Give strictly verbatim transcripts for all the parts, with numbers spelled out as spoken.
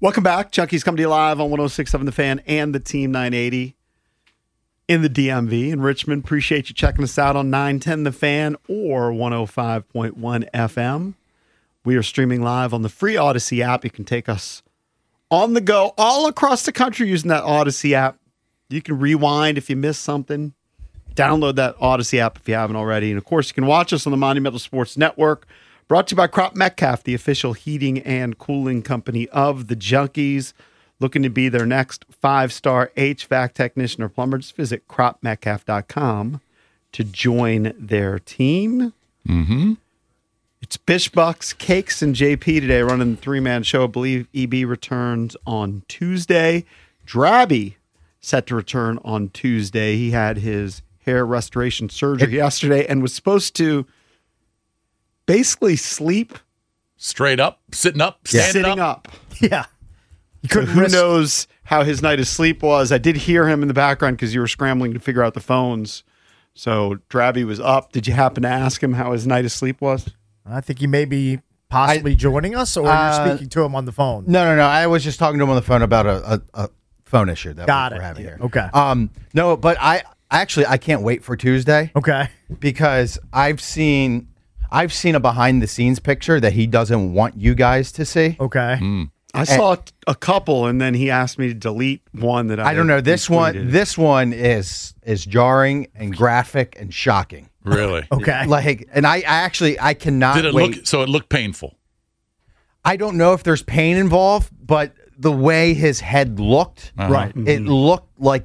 Welcome back. Junkies come to you live on one oh six point seven The Fan and the Team nine eighty in the D M V in Richmond. Appreciate you checking us out on nine ten The Fan or one oh five point one F M. We are streaming live on the free Odyssey app. You can take us on the go all across the country using that Odyssey app. You can rewind if you missed something. Download that Odyssey app if you haven't already. And, of course, you can watch us on the Monumental Sports Network. Brought to you by Crop Metcalf, the official heating and cooling company of the Junkies. Looking to be their next five-star H V A C technician or plumber, just visit crop metcalf dot com to join their team. Mm-hmm. It's Bish Bucks, Cakes, and J P today running the three-man show. I believe E B returns on Tuesday. Drabby set to return on Tuesday. He had his hair restoration surgery yesterday and was supposed to basically sleep straight up, sitting up, standing sitting up. up. Yeah. So who knows how his night of sleep was. I did hear him in the background because you were scrambling to figure out the phones. So Drabby was up. Did you happen to ask him how his night of sleep was? I think he may be possibly I, joining us, or uh, you're speaking to him on the phone. No, no, no. I was just talking to him on the phone about a, a, a phone issue that Got we're it. having here. Okay. Um, no, but I actually I can't wait for Tuesday. Okay. Because I've seen I've seen a behind the scenes picture that he doesn't want you guys to see. Okay. Mm. I saw a couple, and then he asked me to delete one that I I don't know. This retweeted. one this one is is jarring and graphic and shocking. Really? Okay. Like, and I, I actually I cannot Did it wait. look so? It looked painful. I don't know if there's pain involved, but the way his head looked, Uh-huh. Right. it looked like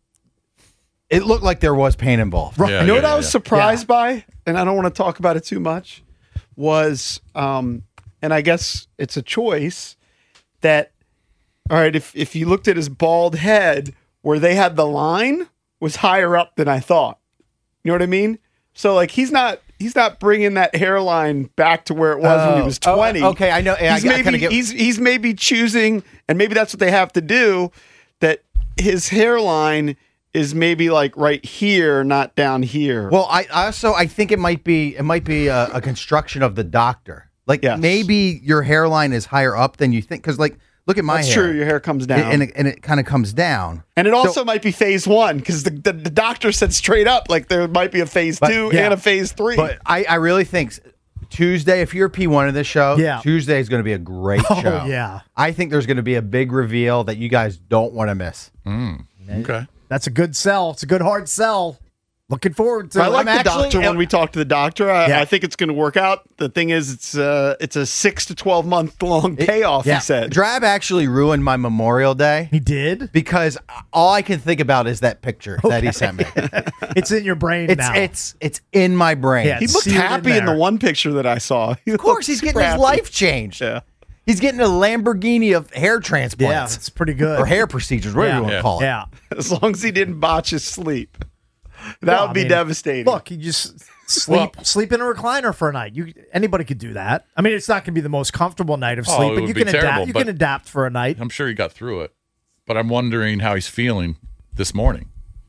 it looked like there was pain involved. Yeah, You know yeah, what I yeah, was yeah. surprised by, and I don't want to talk about it too much, was, um, and I guess it's a choice, that, all right, if, if you looked at his bald head, where they had the line was higher up than I thought. You know what I mean? So, like, he's not he's not bringing that hairline back to where it was when he was Oh, twenty. okay, I know. Yeah, He's I, I maybe kinda get, he's he's maybe choosing, and maybe that's what they have to do, that his hairline is maybe like right here, not down here. well, I I also I think it might be it might be a, a construction of the doctor. Like Yes. maybe your hairline is higher up than you think. Because like, look at my That's hair. true. Your hair comes down, and it, and it kind of comes down. And it also So- might be phase one, because the, the, the doctor said straight up, like, there might be a phase But, two yeah. and a phase three. But I, I really think Tuesday, if you're P one of this show, Yeah. Tuesday is going to be a great Oh, show. yeah. I think there's going to be a big reveal that you guys don't want to miss. Okay. That's a good sell. It's a good hard sell. Looking forward to I it. like I'm the actually- doctor when we talk to the doctor. I, Yeah. I think it's going to work out. The thing is, it's uh, it's a six to twelve month long payoff. yeah. He said. Drab actually ruined my Memorial Day He did? because all I can think about is that picture that he sent me. It's in your brain It's now. it's it's in my brain. Yeah, He looked seared in happy in, the there. one picture that I saw. He Of course, he's getting his life changed. Yeah. He's getting a Lamborghini of hair yeah, transplants it's pretty good. or hair procedures, whatever Yeah. you want to Yeah. call it. Yeah. As long as he didn't botch his sleep, that Well, would I be mean, devastating. Look, you just sleep Well- sleep in a recliner for a night. You anybody could do that. I mean, it's not going to be the most comfortable night of Oh, sleep, it but would you be can terrible, adapt. You but- can adapt for a night. I'm sure he got through it, but I'm wondering how he's feeling this morning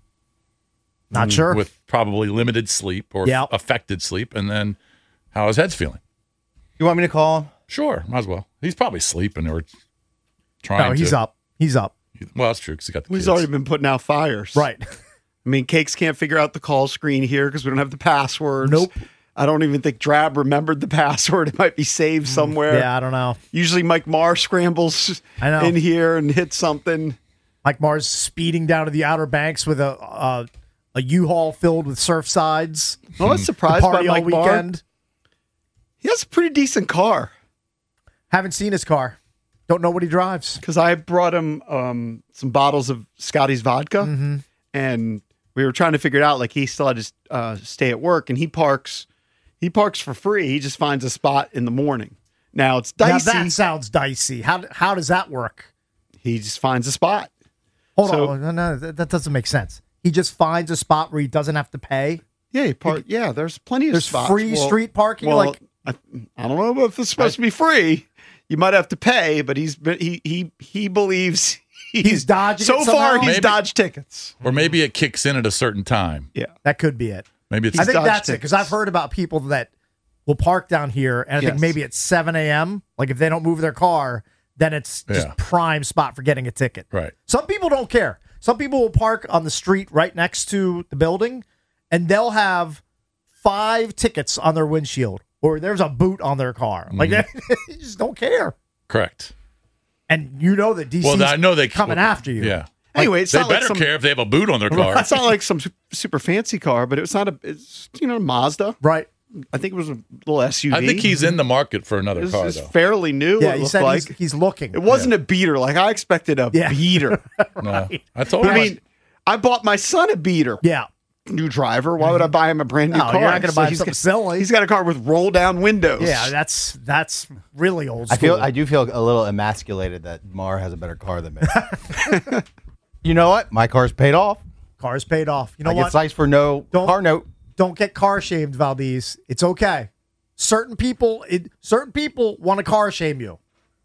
Not sure. with probably limited sleep or Yeah. affected sleep, and then how his head's feeling. You want me to call him? Sure, might as well. He's probably sleeping or trying. no, he's to. up. He's up. Well, that's true because he got the He's kids. already been putting out fires. Right. I mean, Cakes can't figure out the call screen here because we don't have the passwords. Nope. I don't even think Drab remembered the password. It might be saved somewhere. Yeah, I don't know. Usually Mike Marr scrambles I know. in here and hits something. Mike Mars speeding down to the Outer Banks with a a, a U-Haul filled with surf sides. I was surprised by Party all Mike Marr. weekend. He has a pretty decent car Haven't seen his car. Don't know what he drives. because I brought him um, some bottles of Scotty's vodka, Mm-hmm. and we were trying to figure it out. Like, he still had to uh, stay at work, and he parks. He parks for free. He just finds a spot in the morning. Now it's Now dicey. that sounds dicey. How how does that work? He just finds a spot. Hold So- on, no, no, that, that doesn't make sense. He just finds a spot where he doesn't have to pay. Yeah, he park. Yeah, there's plenty of There's spots. free Well- street parking. Well, like I, I don't know if it's supposed to be free. You might have to pay, but he's been, he he he believes he's, He's dodging So it far, somehow? he's Maybe- dodged tickets. or maybe it kicks in at a certain time. Yeah, that could be it. Maybe it's I think dodged that's it because tickets. I've heard about people that will park down here, and I Yes. think maybe at seven a.m. Like if they don't move their car, then it's just Yeah. prime spot for getting a ticket. Right. Some people don't care. Some people will park on the street right next to the building, and they'll have five tickets on their windshield, or there's a boot on their car. Like they you just don't care. Correct. And you know that D C's Well, I know they coming after you. Yeah. Anyway, it's They not like better some, care if they have a boot on their car. It's not like some su- super fancy car, but it's not a, it's, you know, a Mazda. Right. I think it was a little S U V. I think he's in the market for another It's, car, it's though. fairly new. Yeah, it he looked said like. he's, he's looking. It wasn't a beater. Like I expected a Yeah. beater. No. I told I him. mean, I bought my son a beater. Yeah. New driver. Why would I buy him a brand new No, car? you're not going to So buy he's something got, silly. He's got a car with roll down windows. Yeah, that's that's really old I school. feel I do feel a little emasculated that Mar has a better car than me. You know what? My car's paid off. Car's paid off. You know I what? get sites for no Don't- car note. Don't get car shamed, Valdez. It's okay. Certain people, it, certain people want to car shame you.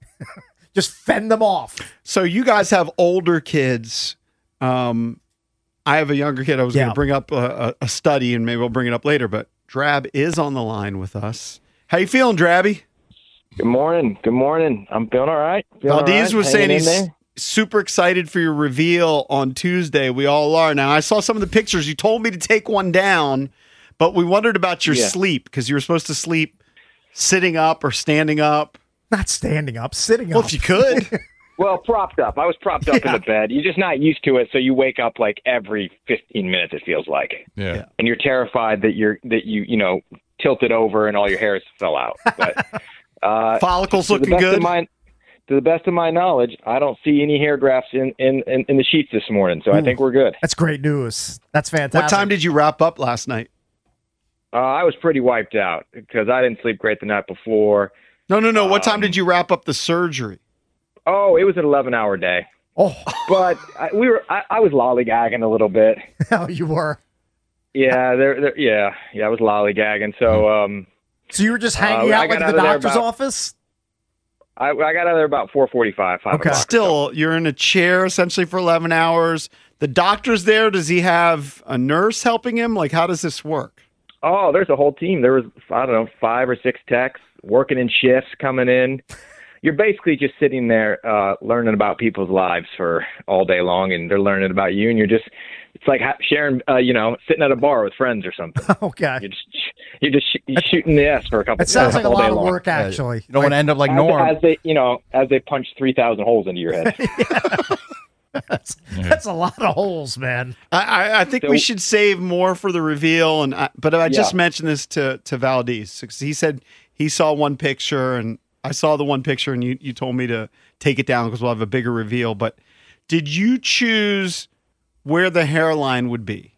Just fend them off. So you guys have older kids. Um, I have a younger kid. I was going Yeah. to bring up a, a, a study, and maybe we'll bring it up later. But Drab is on the line with us. How you feeling, Drabby? Good morning. Good morning. I'm feeling all right. Feeling all Valdez right. was saying Hanging in he's there. super excited for your reveal on Tuesday. We all are. Now, I saw some of the pictures. You told me to take one down, but we wondered about your Yeah. sleep because you were supposed to sleep sitting up or standing up. Not standing up, sitting Well, up. if you could. Well, propped up. I was propped up in the bed. You're just not used to it, so you wake up like every fifteen minutes. It feels like, yeah. and you're terrified that you're that you you know tilted over and all your hairs fell out. But uh, Follicles to the looking best good. Of my, to the best of my knowledge, I don't see any hair grafts in in, in, in the sheets this morning, so I think we're good. That's great news. That's fantastic. What time did you wrap up last night? Uh, I was pretty wiped out because I didn't sleep great the night before. No, no, no. What time Um, did you wrap up the surgery? Oh, it was an eleven hour day. Oh, But I, we were. I, I was lollygagging a little bit. hell, you were. Yeah, there, there. Yeah, yeah. I was lollygagging. So, um, So you were just hanging Uh, I out got like out the of there doctor's about- office? I, I got out of there about four forty-five, five Okay. o'clock. Still, you're in a chair essentially for eleven hours. The doctor's there. Does he have a nurse helping him? Like, how does this work? Oh, there's a whole team. There was, I don't know, five or six techs working in shifts coming in. You're basically just sitting there uh, learning about people's lives for all day long, and they're learning about you, and you're just. It's like ha- sharing, uh, you know, sitting at a bar with friends or something. Okay. You're just, you're just sh- you're shooting the S for a couple. It sounds like a all day lot of long. work, actually. You don't want to end up like As, Norm. as they, you know, as they punch three thousand holes into your head. That's, that's a lot of holes, man. I, I, I think So- we should save more for the reveal. And I, but I just Yeah. mentioned this to to Valdez because he said he saw one picture, and I saw the one picture, and you you told me to take it down because we'll have a bigger reveal. But did you choose where the hairline would be?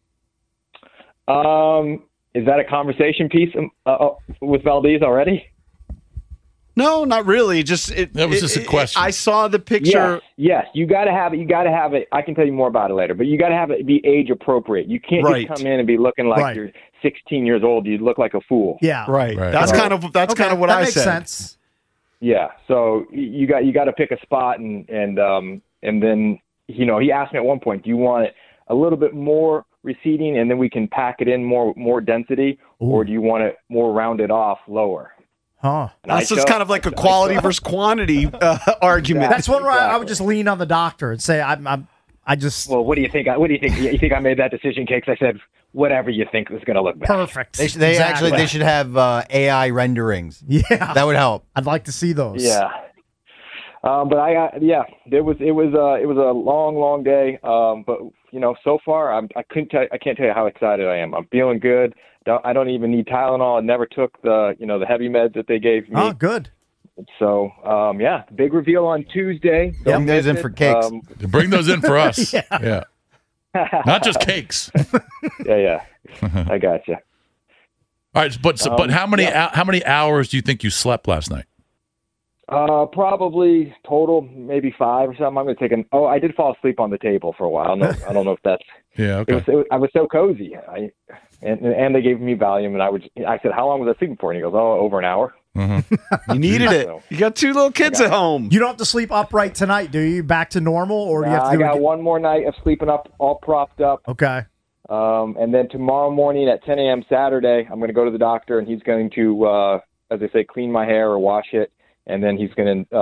Um, is that a conversation piece um, uh, uh, with Valdez already? No, not really. Just it, That was it- just a it- question. I saw the picture. Yes, yes. You got to have it. You got to have it. I can tell you more about it later, but you got to have it be age appropriate. You can't Right. just come in and be looking like Right. you're sixteen years old. You look like a fool. Yeah. Right. Right. That's Right. kind of that's Okay, kind of what that I makes said. sense. Yeah. So y- you got you got to pick a spot, and and um and then you know he asked me at one point, do you want it a little bit more receding, and then we can pack it in more more density, or do you want it more rounded off, lower? Huh. And I That's just chose- kind of like a I quality chose- versus quantity uh, argument. That's one where I, I would Exactly. just lean on the doctor and say, I'm, I'm I just, Well, what do you think? I, what do you think? You think I made that decision, Cakes? I said whatever you think is going to look best. perfect. They, sh- they Exactly. actually they should have uh, A I renderings. Yeah. That would help. I'd like to see those. Yeah. Um, but I got yeah. It was it was uh it was a long long day. Um, but you know so far I'm I couldn't tell, I can't tell you how excited I am. I'm feeling good. Don't, I don't even need Tylenol. I never took the you know the heavy meds that they gave me. Oh, good. So um, yeah, big reveal on Tuesday. Bring Don't those miss in it. for Cakes. Um, Bring those in for us. Yeah. yeah. Not just cakes. yeah, yeah. I got you. All right, but so, but Um, how many yeah. hou- how many hours do you think you slept last night? Uh, probably total maybe five or something. I'm gonna take an. Oh, I did fall asleep on the table for a while. No, I don't know if that's. Yeah, It okay. was, it was. I was so cozy. I and and they gave me Valium, and I would. I said, "How long was I sleeping for?" And he goes, "Oh, over an hour." You needed it. So- You got two little kids at home. You don't have to sleep upright tonight, do you? Back to normal, or do you Uh, have to I do got it? one more night of sleeping up, all propped up, Okay. um, and then tomorrow morning at ten a.m. Saturday, I'm going to go to the doctor, and he's going to, uh, as they say, clean my hair or wash it, and then he's going to uh,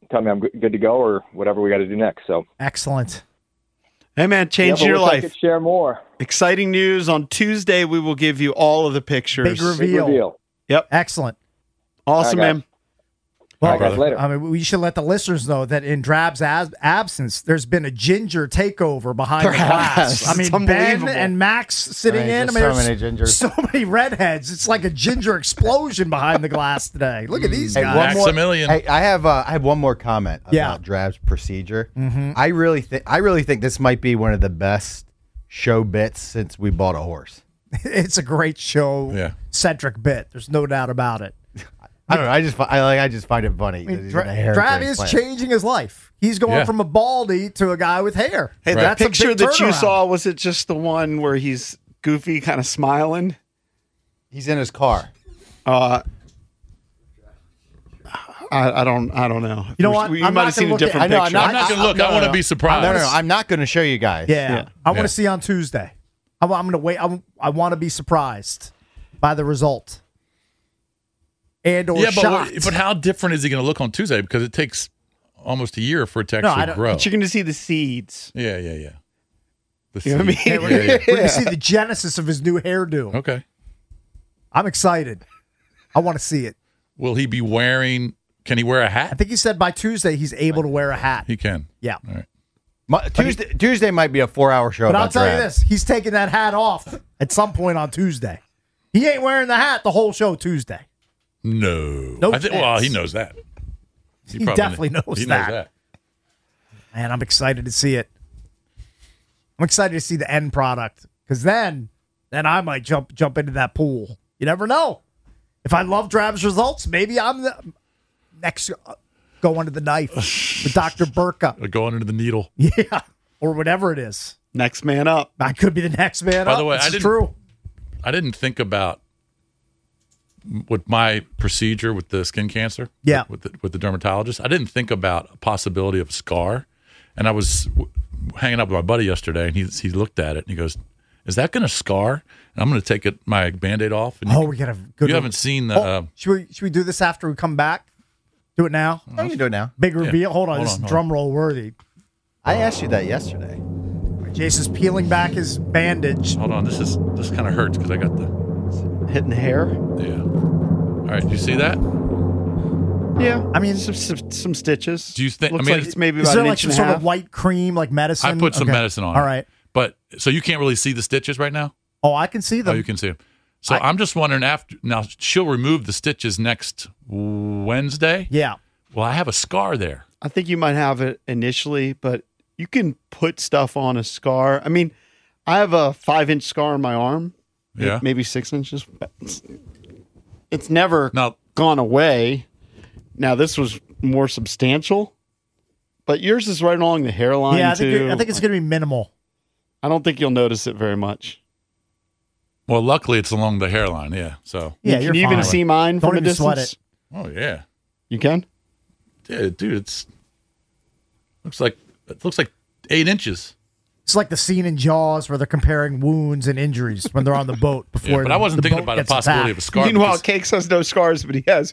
tell me I'm good good to go or whatever we got to do next. So Excellent. Hey, man, yeah, change but your wish I life. could share more. Exciting news. On Tuesday, we will give you all of the pictures. Big Big reveal. reveal. Excellent. Awesome, All right, man. Well, All right, guys, later. I mean, we should let the listeners know that in Drab's ab- absence, there's been a ginger takeover behind There the glass. has. I mean, It's Ben unbelievable. and Max sitting I mean, in. I just mean, so there's many gingers. so many redheads. It's like a ginger explosion behind the glass today. Look at these Hey, guys. one more- Maximilian. Hey, I have uh, I have one more comment about Yeah. Drab's procedure. I really think I really think this might be one of the best show bits since we bought a horse. It's a great show Yeah. centric bit. There's no doubt about it. I don't know. I just fi- I like I just find it funny. I that mean, he's Dra- in a hair Drab is transplant. changing his life. He's going Yeah. from a baldy to a guy with hair. Hey, Right. that That's a picture big that you turnaround. saw, was it just the one where he's goofy, kind of smiling? He's in his car. Uh, I, I don't. I don't know. You know what? You I'm might not have seen gonna a look at- different I know, I'm picture. not- I'm not going to I- look. no, I want to no. be surprised. No, no, no. I'm not going to show you guys. Yeah, Yeah. I want Yeah. to see on Tuesday. I'm, I'm going to wait. I'm, I want to be surprised by the result and or yeah, but, shocked. what- but how different is he going to look on Tuesday? Because it takes almost a year for it to No, I actually don't- grow. But you're going to see the seeds. Yeah, yeah, yeah. The You know what I seed. mean? Hey, we're Yeah, gonna, yeah. we're gonna see the genesis of his new hairdo. Okay. I'm excited. I want to see it. Will he be wearing? Can he wear a I hat? think he said by Tuesday he's able to wear a hat. He can. Yeah. All right. My, Tuesday Tuesday might be a four hour show. But I'll about tell you Drab. this: he's taking that hat off at some point on Tuesday. He ain't wearing the hat the whole show Tuesday. No. No I think. Well, chance. he knows that. He probably definitely knows he that. Knows that. Man, I'm excited to see it. I'm excited to see the end product because then, then I might jump jump into that pool. You never know. If I love Drab's results, maybe I'm the next uh, go under the knife with Doctor Burka. Uh, Going into the needle. Yeah, or whatever it is. Next man up. I could be the next man By up. the way, This I is didn't- true. I didn't think about with my procedure with the skin cancer. Yeah. With the, with the dermatologist, I didn't think about a possibility of a scar, and I was w- hanging out with my buddy yesterday, and he he looked at it and he goes, "Is that going to scar?" And I'm going to take it my Band-Aid off. And Oh, you, we got a good. you one. haven't seen the. Oh, Uh, should we should we do this after we come back? Do it now. Oh, you can do it now. Big reveal. Hold on, Hold this on, is hold drum roll worthy. I asked you that yesterday. Jason's peeling back his bandage. hold on, this is this kind of hurts because I got the. Hitting the hair. Yeah. All right. Do you see that? Yeah. I mean, some, some, some stitches. Do you think- I Looks mean, like it's maybe Is about there an like inch some and a sort half. of white cream, like medicine? I put some Okay. medicine on. All it. right. But so you can't really see the stitches right now. Oh, I can see Oh, them. you can see them. So I- I'm just wondering after now she'll remove the stitches next Wednesday. Yeah. Well, I have a scar there. I think you might have it initially, but you can put stuff on a scar. I mean, I have a five inch scar on my arm. Yeah. Maybe six inches. It's, it's never Now, gone away. Now, this was more substantial, but yours is right along the hairline, Yeah, I think, too. you're- I think it's going to be minimal. I don't think you'll notice it very much. well, luckily it's along the hairline. Yeah. So. Yeah, you you're can even fine. see mine Don't from a even sweat distance. Oh yeah. You can? Yeah, dude. It's looks like it looks like eight inches. It's like the scene in Jaws where they're comparing wounds and injuries when they're on the boat Yeah, before. but I wasn't the thinking boat about a gets possibility of a attacked. scar. Meanwhile, because- Cakes has no scars, but he has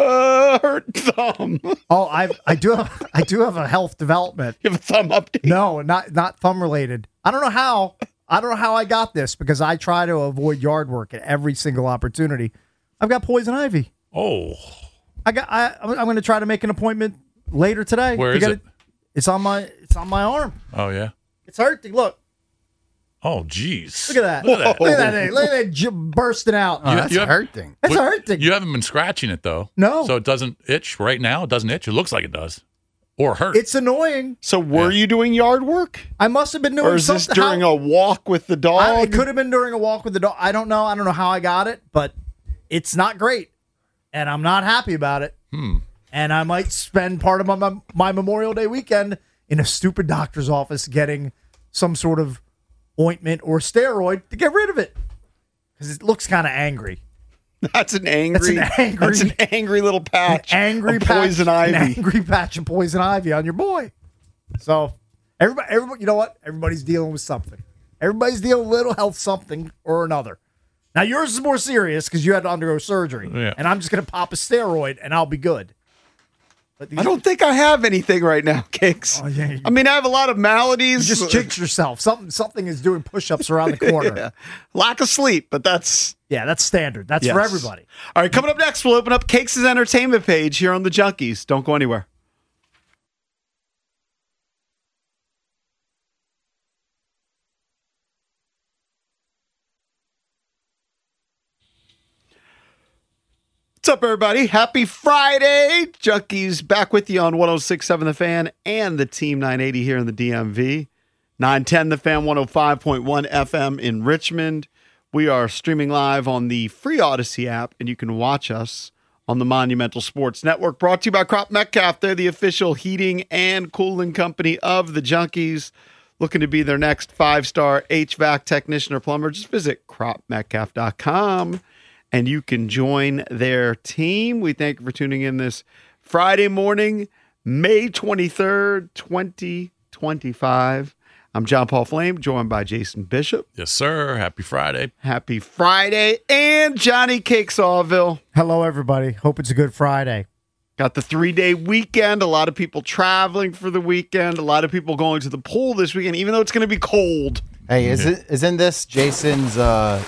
a hurt thumb. you Oh, I I do have I do have a health development. have a thumb update. No, not not thumb related. I don't know how. I don't know how I got this because I try to avoid yard work at every single opportunity. I've got poison ivy. oh, I got. I, I'm going to try to make an appointment later today. Where to is get it? It's on my. It's on my arm. oh yeah. It's hurting. Look. Oh, jeez. Look at that. Look at that. Look at that thing. Look at that j- bursting out. Oh, You- that's you have- hurting. It's What- hurting. You haven't been scratching it though. No. So it doesn't itch right now. It doesn't itch. It looks like it does, or hurt. It's annoying. So were Yeah. you doing yard work? I must have been doing Or is this something. during how- a walk with the dog? I, it could have been during a walk with the dog. I don't know. I don't know how I got it, but it's not great, and I'm not happy about it. Hmm. And I might spend part of my, my my Memorial Day weekend in a stupid doctor's office getting some sort of ointment or steroid to get rid of it because it looks kind of angry. That's an angry. That's an angry- That's an angry little patch. An angry of patch, poison an ivy. angry patch of poison ivy on your boy. So everybody, everybody, you know what? Everybody's dealing with something. Everybody's dealing with a little health something or another. Now yours is more serious because you had to undergo surgery, Yeah. and I'm just gonna pop a steroid and I'll be good. But these, I don't think I have anything right now, Kicks. Oh, yeah, you- I mean, I have a lot of maladies. You just jinx yourself. Something something is doing push-ups around the corner. Yeah. Lack of sleep, but that's Yeah, that's standard. That's yes. for everybody. All right, coming up next, we'll open up Cakes' entertainment page here on the Junkies. Don't go anywhere. What's up, everybody? Happy Friday. Junkies back with you on one oh six point seven The Fan and the Team nine eighty here in the D M V. nine ten The Fan, one oh five point one F M in Richmond. We are streaming live on the free Odyssey app, and you can watch us on the Monumental Sports Network. Brought to you by Crop Metcalf. They're the official heating and cooling company of the Junkies. Looking to be their next five-star H V A C technician or plumber, just visit crop metcalf dot com. And you can join their team. We thank you for tuning in this Friday morning, May twenty-third, twenty twenty-five. I'm John Paul Flame, joined by Jason Bishop. Yes, sir. Happy Friday. Happy Friday. And Johnny Cake Sawville. Hello, everybody. Hope it's a good Friday. Got the three-day weekend. A lot of people traveling for the weekend. A lot of people going to the pool this weekend, even though it's going to be cold. Hey, is it isn't this Jason's uh,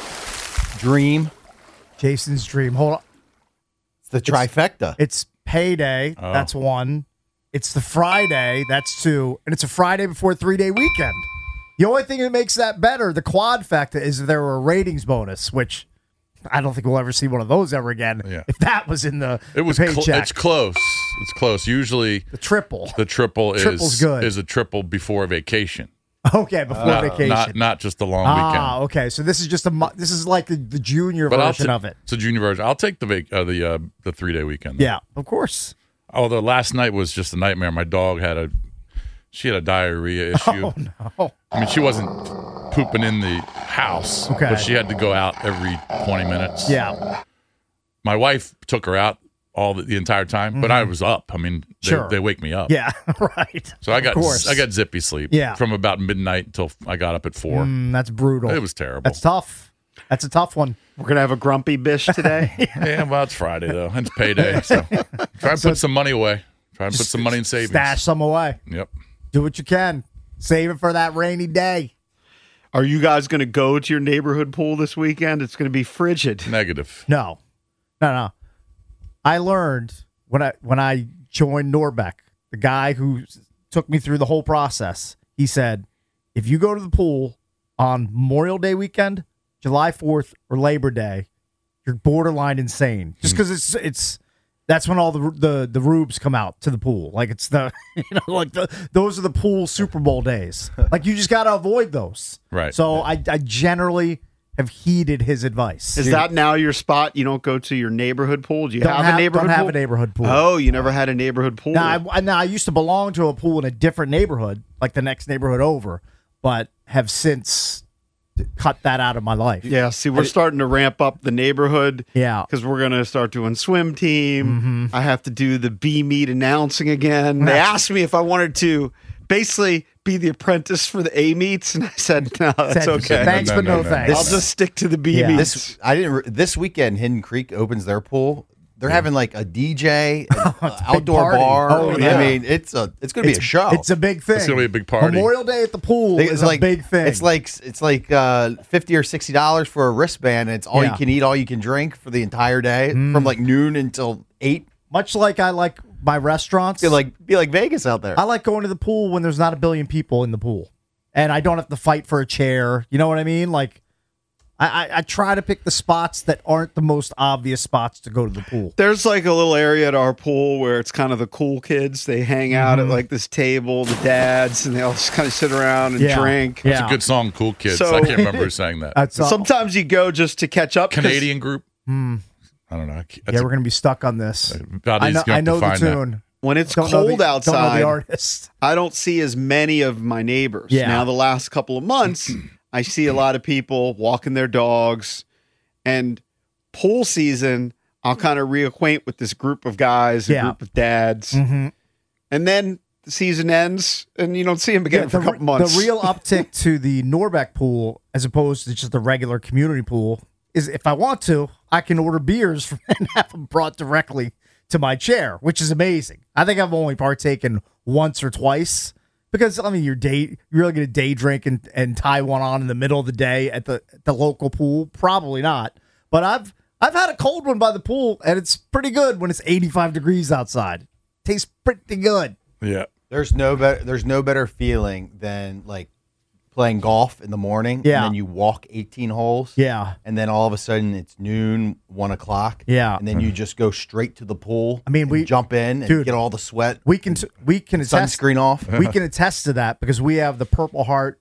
dream? Jason's dream. Hold on. It's the trifecta. It's payday. Oh. That's one. It's the Friday. That's two. And it's a Friday before a three-day weekend. The only thing that makes that better, the quad factor, is if there were a ratings bonus, which I don't think we'll ever see one of those ever again. Yeah. If that was in the, It was the cl- paycheck. it's close. It's close. Usually the triple. the triple Triple's is good. is a triple before vacation. Okay, before Not, vacation. not not just the long ah, weekend. okay. So this is just a mo- this is like the, the junior But I'll version ta- of it. It's a junior version. I'll take the vac- uh, the uh, the three day weekend. though. Yeah, of course. Although last night was just a nightmare. My dog had a she had a diarrhea issue. Oh no. I mean, she wasn't pooping in the house, Okay. but she had to go out every twenty minutes. Yeah. My wife took her out all the, the entire time, but I was up. I mean, they, Sure. they wake me up. Yeah. Right. So I got Of course. I got zippy sleep. Yeah. From about midnight until I got up at four. Mm, that's brutal. It was terrible. That's tough. That's a tough one. We're going to have a grumpy bish today. Yeah, well, it's Friday though. It's payday, so try and put some money away. Try and put some money in savings. Stash some away. Yep. Do what you can. Save it for that rainy day. Are you guys going to go to your neighborhood pool this weekend? It's going to be frigid. Negative. No. No, no. I learned when I when I joined Norbeck, the guy who took me through the whole process, he said, if you go to the pool on Memorial Day weekend, July fourth, or Labor Day, you're borderline insane. Just because it's it's that's when all the the the rubes come out to the pool. Like it's the you know like the those are the pool Super Bowl days. Like you just got to avoid those. Right. So I I generally have heeded his advice. Is that now your spot? You don't go to your neighborhood pool? Do you Don't have, have- a neighborhood don't have pool? a neighborhood pool. Oh, you never had a neighborhood pool? Now I, now, I used to belong to a pool in a different neighborhood, like the next neighborhood over, but have since cut that out of my life. yeah, see, we're starting to ramp up the neighborhood. Yeah. Because we're going to start doing swim team. I have to do the B meet announcing again. They asked me if I wanted to basically be the apprentice for the A meets, and I said, no, that's Said, okay. Thanks, No, but no, no, no, thanks. I'll just stick to the B Yeah. meets. This I didn't. Re- this weekend, Hidden Creek opens their pool. They're having like a D J, an a big outdoor party. bar. Oh, yeah. I mean, it's a it's going to be a show. It's a big thing. It's gonna be a big party. Memorial Day at the pool It's is like a big thing. It's like it's like uh, fifty or sixty dollars for a wristband, and it's all Yeah. Mm. you can eat, all you can drink for the entire day, from like noon until eight. much like I like my restaurants. Be like be like Vegas out there. I like going to the pool when there's not a billion people in the pool, and I don't have to fight for a chair. You know what I mean? Like, I, I, I try to pick the spots that aren't the most obvious spots to go to the pool. There's like a little area at our pool where it's kind of the cool kids. They hang out at like this table, the dads, and they all just kind of sit around and Yeah. drink. Yeah. It's a good song, Cool Kids. So- I can't remember who sang that. That's all. Sometimes you go just to catch up. 'cause Canadian group. I don't know. I can't- Yeah, that's we're gonna be stuck on this. Valdez I know, gonna I have to know the find that. tune. When it's Don't know cold the, outside, Don't know the artist. I don't see as many of my neighbors. Yeah. Now, the last couple of months, I see a lot of people walking their dogs. And pool season, I'll kind of reacquaint with this group of guys, a Yeah. group of dads. Mm-hmm. And then the season ends, and you don't see them again Yeah, for the, a couple months. the real uptick to the Norbeck pool, as opposed to just the regular community pool, is if I want to, I can order beers from, and have them brought directly to my chair, which is amazing. I think I've only partaken once or twice because I mean, you're day, you're really going to day drink and, and tie one on in the middle of the day at the at the local pool? Probably not. But I've I've had a cold one by the pool, and it's pretty good when it's eighty-five degrees outside. Tastes pretty good. Yeah. There's no better. There's no better feeling than like playing golf in the morning. Yeah. And then you walk eighteen holes. Yeah. And then all of a sudden it's noon, one o'clock. Yeah. And then you just go straight to the pool. I mean, and we- jump in and dude, get all the sweat, We can we can attest sunscreen off. we can attest to that because we have the Purple Heart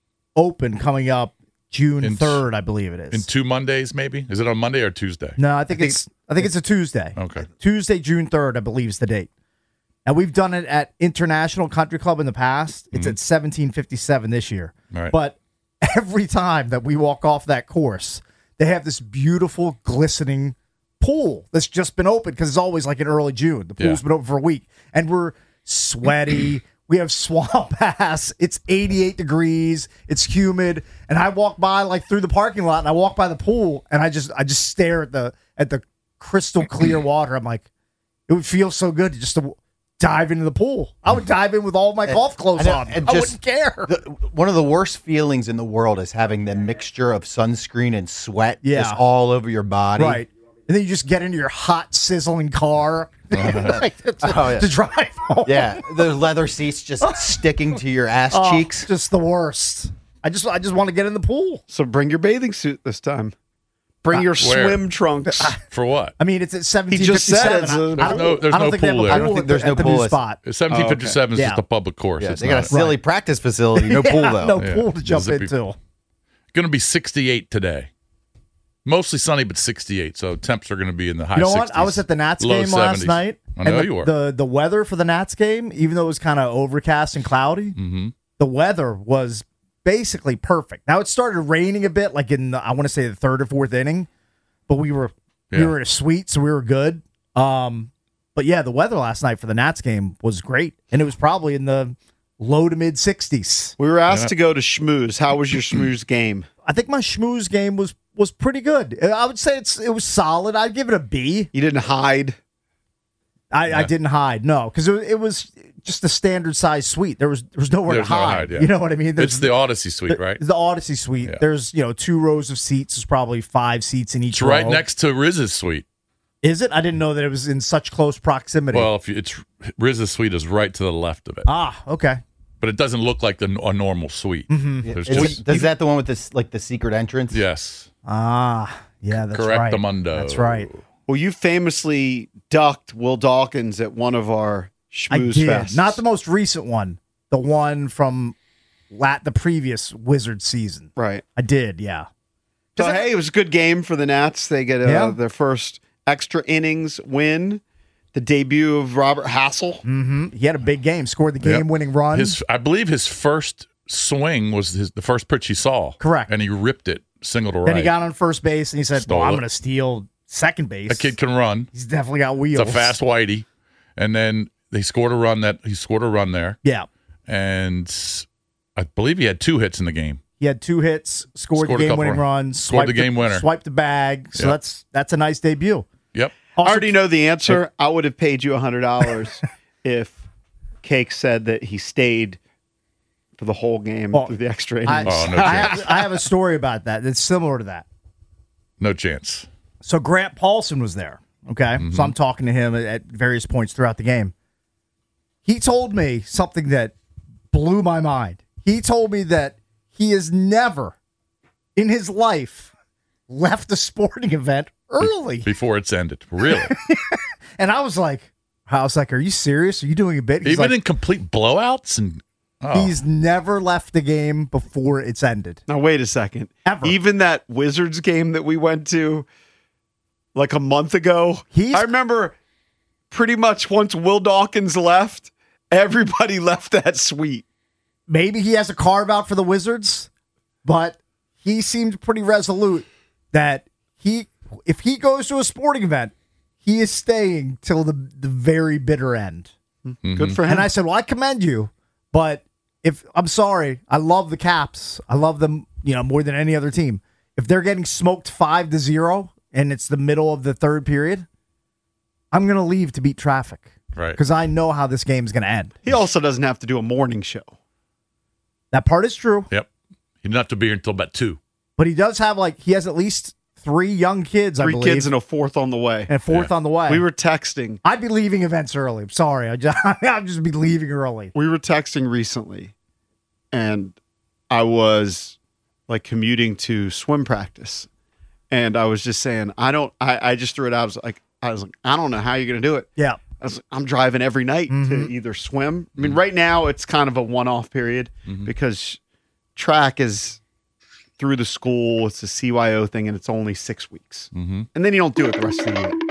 Open coming up June In- third, I believe it is. In two Mondays, maybe? Is it on Monday or Tuesday? no, I think it's I think it's a Tuesday. Okay. Tuesday, June third, I believe is the date. And we've done it at International Country Club in the past. It's at seventeen fifty-seven this year. All right. But every time that we walk off that course, they have this beautiful, glistening pool that's just been open because it's always like in early June. The pool's Yeah. been open for a week. And we're sweaty. We have swamp ass. It's eighty-eight degrees. It's humid. And I walk by like through the parking lot and I walk by the pool and I just I just stare at the at the crystal clear water. I'm like, it would feel so good to just to dive into the pool. I would dive in with all my golf clothes I know, on. and I just wouldn't care. The, one of the worst feelings in the world is having the mixture of sunscreen and sweat Yeah. just all over your body. Right. And then you just get into your hot, sizzling car like, to, Oh, yeah. to drive home. Yeah, the leather seats just sticking to your ass Oh, cheeks. just the worst. I just I just want to get in the pool. So bring your bathing suit this time. Bring your where? swim trunks. For what? I mean, it's at seventeen He just said fifty-seven. it's a- I, I There's don't, no- there's I don't no think they have pool a there. I pool don't think at there's the- no at the pool. new It's- spot. seventeen fifty-seven is Yeah. just a public course. Yeah, It's they got a not. silly practice facility. No pool Yeah, though. no Yeah. pool to jump Does it be- into. Going to be sixty-eight today. Mostly sunny, but sixty-eight. So temps are going to be in the high You know sixties. what? I was at the Nats low game last seventies. night. I know and the, you were. The the weather for the Nats game, even though it was kind of overcast and cloudy, mm-hmm. the weather was basically perfect. Now it started raining a bit, like in the, I want to say the third or fourth inning, but we were we Yeah. were in a suite, so we were good. Um, but yeah, the weather last night for the Nats game was great, and it was probably in the low to mid sixties. We were asked Yeah. to go to Schmooze. How was your Schmooze game? I think my schmooze game was was pretty good. I would say it's it was solid. I'd give it a B. You didn't hide. I, I Yeah. didn't hide, no, because it, it was just a standard size suite. There was there was nowhere There's to no hide. hide, yeah. You know what I mean? There's It's the Odyssey Suite, the, right? The Odyssey Suite. Yeah. There's you know two rows of seats. There's probably five seats in each. It's right row. next to Riz's suite. Is it? I didn't know that it was in such close proximity. Well, if you, it's Riz's suite is right to the left of it, ah, okay. but it doesn't look like the, a normal suite. Mm-hmm. There's Is, just, it, is that the one with this like the secret entrance? yes, Ah, yeah, that's correct, right. Amundo. That's right. Well, you famously ducked Will Dawkins at one of our I Schmooze did. fests. Not the most recent one. The one from lat the previous Wizard season. right. I did. Yeah. So Is it- hey, it was a good game for the Nats. They get uh, Yeah. their first extra innings win. The debut of Robert Hassel. Mm-hmm. He had a big game. Scored the Yep. game-winning run. His, I believe his first swing was his, the first pitch he saw. Correct. and he ripped it single to right. Then he got on first base and he said, Stole "Well, I'm it. going to steal second base." That kid can run. He's definitely got wheels. It's a fast whitey, and then they scored a run that he scored a run there, Yeah. and I believe he had two hits in the game. He had two hits, scored, Scored the a couple game-winning run- run, scored the swiped game winner. swiped the bag. So Yeah. that's that's a nice debut. Yep. I Also, already know the answer. I would have paid you one hundred dollars if Cake said that he stayed for the whole game Well, through the extra I, innings. Oh, no I, chance. have, I have a story about that that's similar to that. No chance. So Grant Paulson was there. Okay. Mm-hmm. So I'm talking to him at, at various points throughout the game. He told me something that blew my mind. He told me that he has never in his life left a sporting event early. Before it's ended. Really? And I was like, I was like, are you serious? Are you doing a bit? He's Even like, in complete blowouts and oh. he's never left the game before it's ended. Now wait a second. Ever. Even that Wizards game that we went to like a month ago, He's- I remember pretty much once Will Dawkins left, everybody left that suite. Maybe he has a carve out for the Wizards, but he seemed pretty resolute that he, if he goes to a sporting event, he is staying till the, the very bitter end. Good for him. And I said, well, I commend you, but if I'm sorry, I love the Caps. I love them, you know, more than any other team. If they're getting smoked five to zero and it's the middle of the third period, I'm going to leave to beat traffic. Right. Because I know how this game's going to end. He also doesn't have to do a morning show. That part is true. Yep. He didn't have to be here until about two. But he does have, like, he has at least three young kids, I Three believe. kids and a fourth on the way. and a fourth Yeah. on the way. We were texting. I'd be leaving events early. I'm sorry. I just, I'd just be leaving early. We were texting recently, and I was like commuting to swim practice, and I was just saying, I don't. I, I just threw it out. I was like, I was like, I don't know how you're gonna do it. Yeah. I was, I'm driving every night to either swim. I mean, right now it's kind of a one-off period because track is through the school. It's a C Y O thing, and it's only six weeks, Mm-hmm. and then you don't do it the rest of the year.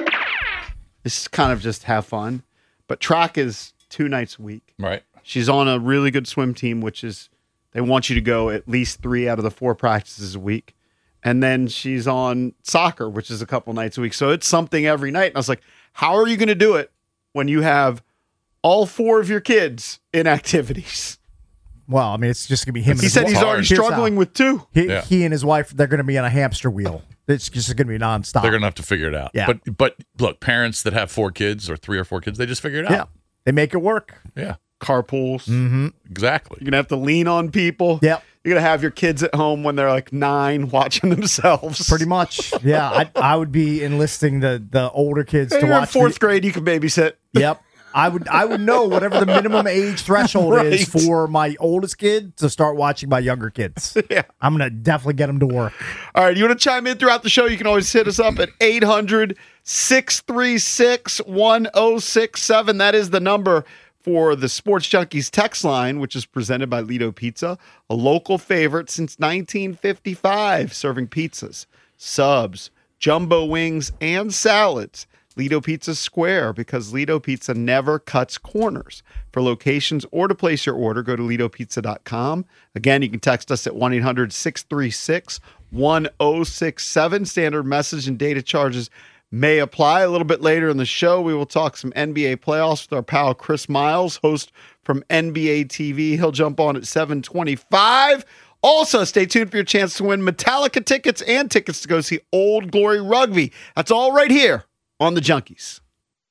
It's kind of just have fun. But track is two nights a week. Right. She's on a really good swim team, which is they want you to go at least three out of the four practices a week. And then she's on soccer, which is a couple nights a week. So it's something every night. And I was like, how are you going to do it when you have all four of your kids in activities? Well, I mean, it's just going to be him and He his said wife. he's already Here's how. struggling with two. He, Yeah. he and his wife, they're going to be on a hamster wheel. It's just going to be nonstop. They're going to have to figure it out. Yeah. But but look, parents that have four kids or three or four kids, they just figure it yeah. out. They make it work. Yeah. Carpools. Mm-hmm. Exactly. You're going to have to lean on people. Yep. You're going to have your kids at home when they're like nine watching themselves. Pretty much. Yeah. I, I would be enlisting the, the older kids Hey, to you're in watch. fourth the, grade, you can babysit. Yep. I would I would know whatever the minimum age threshold is Right. for my oldest kid to start watching my younger kids. Yeah. I'm going to definitely get them to work. All right, you want to chime in throughout the show? You can always hit us up at eight hundred, six three six, one oh six seven. That is the number for the Sports Junkies text line, which is presented by Lido Pizza, a local favorite since nineteen fifty-five, serving pizzas, subs, jumbo wings, and salads. Lido Pizza Square, because Lido Pizza never cuts corners. For locations or to place your order, go to lido pizza dot com. Again, you can text us at one eight hundred, six three six, one oh six seven. Standard message and data charges may apply. A little bit later in the show, we will talk some N B A playoffs with our pal Chris Miles, host from N B A T V. He'll jump on at seven twenty-five. Also, stay tuned for your chance to win Metallica tickets and tickets to go see Old Glory Rugby. That's all right here on the Junkies.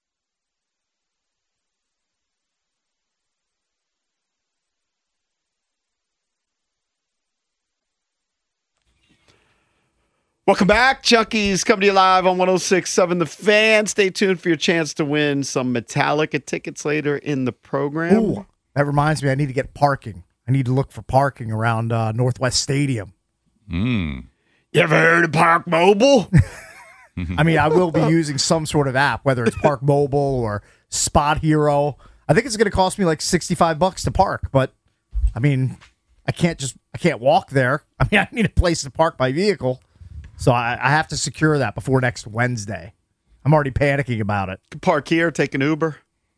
Welcome back, Junkies. Coming to you live on one oh six point seven The Fan. Stay tuned for your chance to win some Metallica tickets later in the program. Ooh, that reminds me, I need to get parking. I need to look for parking around uh, Northwest Stadium. Mm. You ever heard of Park Mobile? I mean, I will be using some sort of app, whether it's Park Mobile or Spot Hero. I think it's going to cost me like sixty-five bucks to park, but I mean, I can't just I can't walk there. I mean, I need a place to park my vehicle, so I, I have to secure that before next Wednesday. I'm already panicking about it. Park here, take an Uber.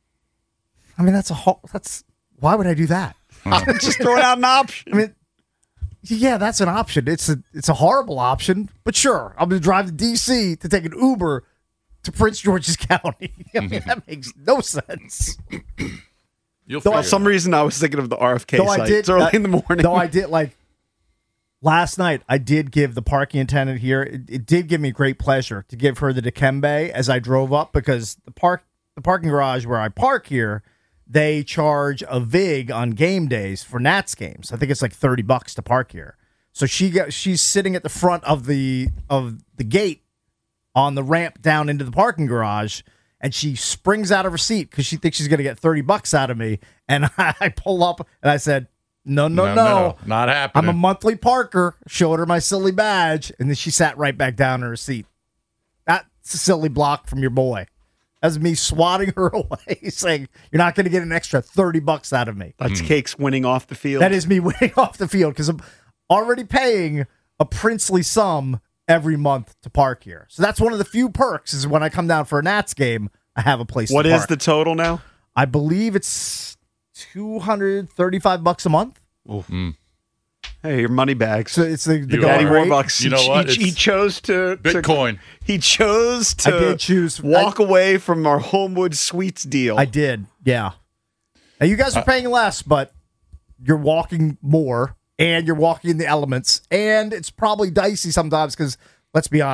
I mean, that's a whole, that's why would I do that? I'm just throwing out an option. I mean, yeah, that's an option. It's a it's a horrible option, but sure, I'm going to drive to D C to take an Uber to Prince George's County. I mean, that makes no sense. You'll Though figure For it some out. reason, I was thinking of the R F K Though I site. did It's early I- in the morning. Though I did like last night, I did give the parking attendant here. It, it did give me great pleasure to give her the Dikembe as I drove up because the park the parking garage where I park here, they charge a vig on game days for Nats games. I think it's like thirty bucks to park here. So she got she's sitting at the front of the of the gate on the ramp down into the parking garage, and she springs out of her seat because she thinks she's going to get thirty bucks out of me. And I pull up and I said, no, no, no. not I'm happening. a monthly parker. Showed her my silly badge, and then she sat right back down in her seat. That's a silly block from your boy. That's me swatting her away, saying, you're not going to get an extra thirty bucks out of me. That's Cakes winning off the field. That is me winning off the field because I'm already paying a princely sum every month to park here. So that's one of the few perks is when I come down for a Nats game, I have a place What to is park. the total now? I believe it's two hundred thirty-five bucks a month. Hey, your money bags. So it's the, the You going Daddy are. rate. Warbucks. You know he, what? He, he It's chose to, to Bitcoin. He chose to I did choose- walk away from our Homewood Suites deal. I did, yeah. Now you guys are paying less, but you're walking more, and you're walking in the elements, and it's probably dicey sometimes because let's be honest,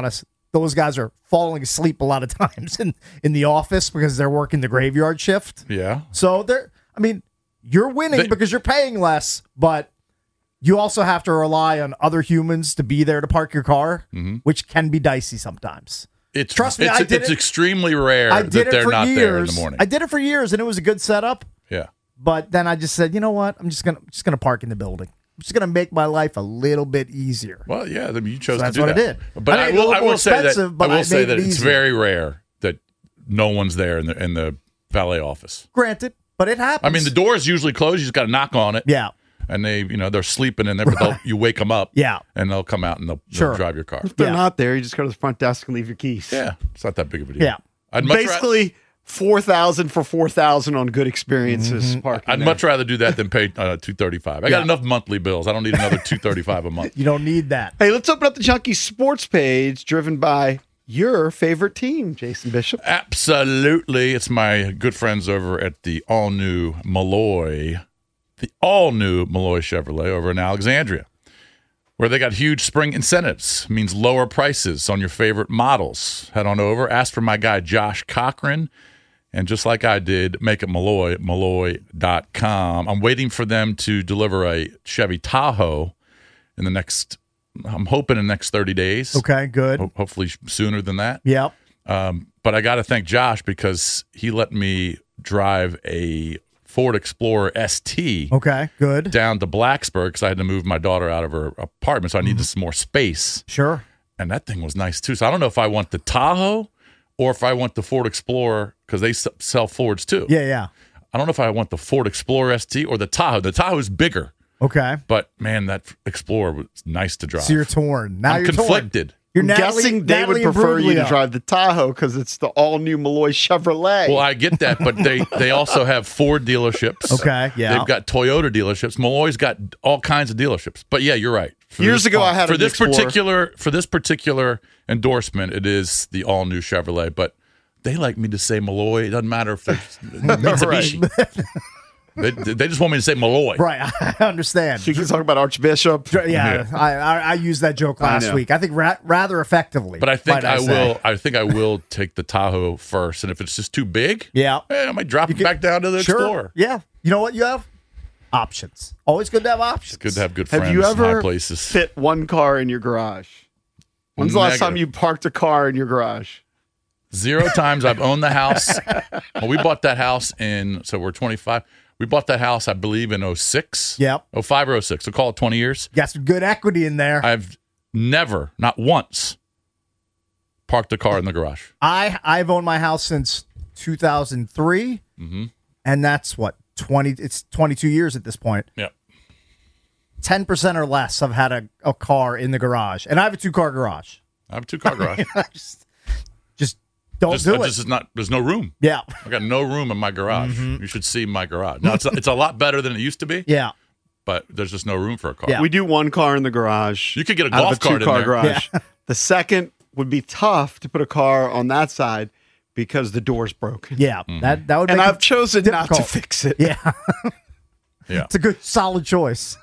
those guys are falling asleep a lot of times in, in the office because they're working the graveyard shift. Yeah. So they're, I mean, you're winning They- because you're paying less, but you also have to rely on other humans to be there to park your car, Mm-hmm. which can be dicey sometimes. It's Trust me, it's, I did it's it- extremely rare I that did it they're for not years. there in the morning. I did it for years, and it was a good setup. yeah. But then I just said, you know what? I'm just gonna just gonna park in the building. I'm just gonna make my life a little bit easier. Well, yeah, I mean, you chose So that's to do what I that. did. But I I, made it a will, little I will more say that expensive, but I will I say made that it it's easier. very rare that no one's there in the in the valet office. Granted, but it happens. I mean, the door is usually closed. You just got to knock on it. yeah, And they, you know, they're sleeping in there, but they'll, you wake them up. Yeah. And they'll come out and they'll, they'll Sure. drive your car. If they're Yeah. not there, you just go to the front desk and leave your keys. Yeah. It's not that big of a deal. yeah. I'd much ra- Basically, four thousand for four thousand on good experiences. Parking I'd there. much rather do that than pay uh, two thirty five. I got Yeah. enough monthly bills. I don't need another two thirty five a month. You don't need that. Hey, let's open up the Junkie Sports page, driven by your favorite team, Jason Bishop. Absolutely. It's my good friends over at the all new Malloy, the all new Malloy Chevrolet over in Alexandria, where they got huge spring incentives, means lower prices on your favorite models. Head on over, ask for my guy Josh Cochran, and just like I did, make it Malloy at malloy dot com. I'm waiting for them to deliver a Chevy Tahoe in the next, I'm hoping in the next thirty days. Okay, good. Ho- hopefully sooner than that. Yep. Um, but I got to thank Josh because he let me drive a Ford Explorer S T Okay, good. down to Blacksburg because I had to move my daughter out of her apartment, so I Mm-hmm. needed some more space. Sure. And that thing was nice too. So I don't know if I want the Tahoe or if I want the Ford Explorer because they s- sell Fords too. Yeah, yeah. I don't know if I want the Ford Explorer S T or the Tahoe. The Tahoe is bigger, Okay. but man, that Explorer was nice to drive. So you're torn. Now I'm you're conflicted. torn. You're I'm Natalie, guessing they Natalie would prefer you to Imbruglia. drive the Tahoe because it's the all-new Malloy Chevrolet. Well, I get that, but they they also have Ford dealerships. Okay, yeah. They've got Toyota dealerships. Malloy's got all kinds of dealerships. But yeah, you're right. For Years this- ago, I had for an this Explorer. particular for this particular endorsement, it is the all new Chevrolet. But they like me to say Malloy. It doesn't matter if there's Mitsubishi. they, they just want me to say Malloy. Right, I understand. So you can talk about Archbishop. Yeah, Yeah. I, I I used that joke last know. week. I think ra- rather effectively. But I think might I, say. will. I think I will take the Tahoe first, and if it's just too big, Yeah. eh, I might drop it back down to the Sure. Explorer. Yeah. You know what you have? Options. Always good to have options. It's good to have good friends Have you in ever high places. fit one car in your garage? When's the last Negative. time you parked a car in your garage? Zero times I've owned the house. Well, we bought that house in, so we're twenty-five. We bought that house, I believe, in oh six. Yep. oh five or oh six. So call it twenty years. Got some good equity in there. I, I've never, not once, parked a car in the garage. I I've owned my house since two thousand three, Mm-hmm. and that's what twenty. It's twenty-two years at this point. Yeah. Ten percent or less. I've had a, a car in the garage, and I have a two car garage. I have a two car garage. just, just don't just, do I it. just is not, there's no room. yeah, I got no room in my garage. Mm-hmm. You should see my garage. Now, it's a, it's a lot better than it used to be, yeah. but there's just no room for a car. Yeah. We do one car in the garage. You could get a out golf of a cart in two-car there. garage. The second would be tough to put a car on that side because the door's broken. Yeah, Mm-hmm. that that would And make I've it chosen not to difficult. fix it. Yeah, Yeah. it's a good solid choice.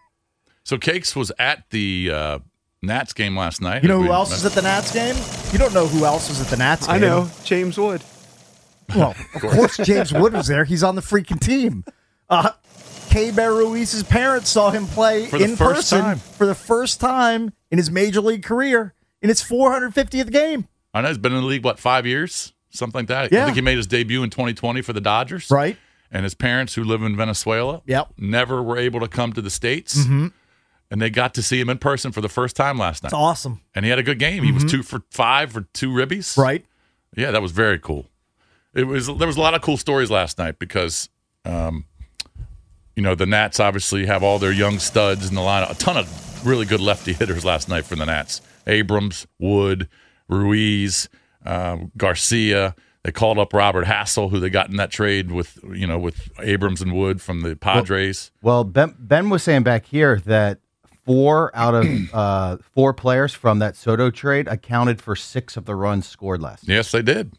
So Cakes was at the uh, Nats game last night. You know as who we else was at the Nats game? You don't know who else was at the Nats game. I know. James Wood. Well, of course James Wood was there. He's on the freaking team. Uh, K. Bear Ruiz's parents saw him play For the in first person time. for the first time in his major league career in his four hundred fiftieth game. I know he's been in the league, what, five years? Something like that. Yeah. I think he made his debut in twenty twenty for the Dodgers. Right? And his parents, who live in Venezuela, Yep. never were able to come to the States. Mm-hmm. And they got to see him in person for the first time last night. It's awesome. And he had a good game. He was two for five for two ribbies. Right? Yeah, that was very cool. It was there was a lot of cool stories last night because um, you know, the Nats obviously have all their young studs in the lineup. A ton of really good lefty hitters last night for the Nats. Abrams, Wood, Ruiz, um, Garcia. They called up Robert Hassel, who they got in that trade with, you know, with Abrams and Wood from the Padres. Well, Ben, Ben was saying back here that four out of uh, four players from that Soto trade accounted for six of the runs scored last year. Yes, they did.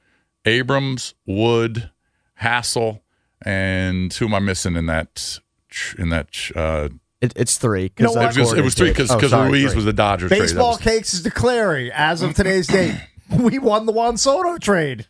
Abrams, Wood, Hassel, and who am I missing in that in that uh, It, it's three. You know what? It was, it was three because Oh, sorry, Ruiz three. was the Dodger trade. That Baseball was- Cakes is declaring, as of today's date, we won the Juan Soto trade.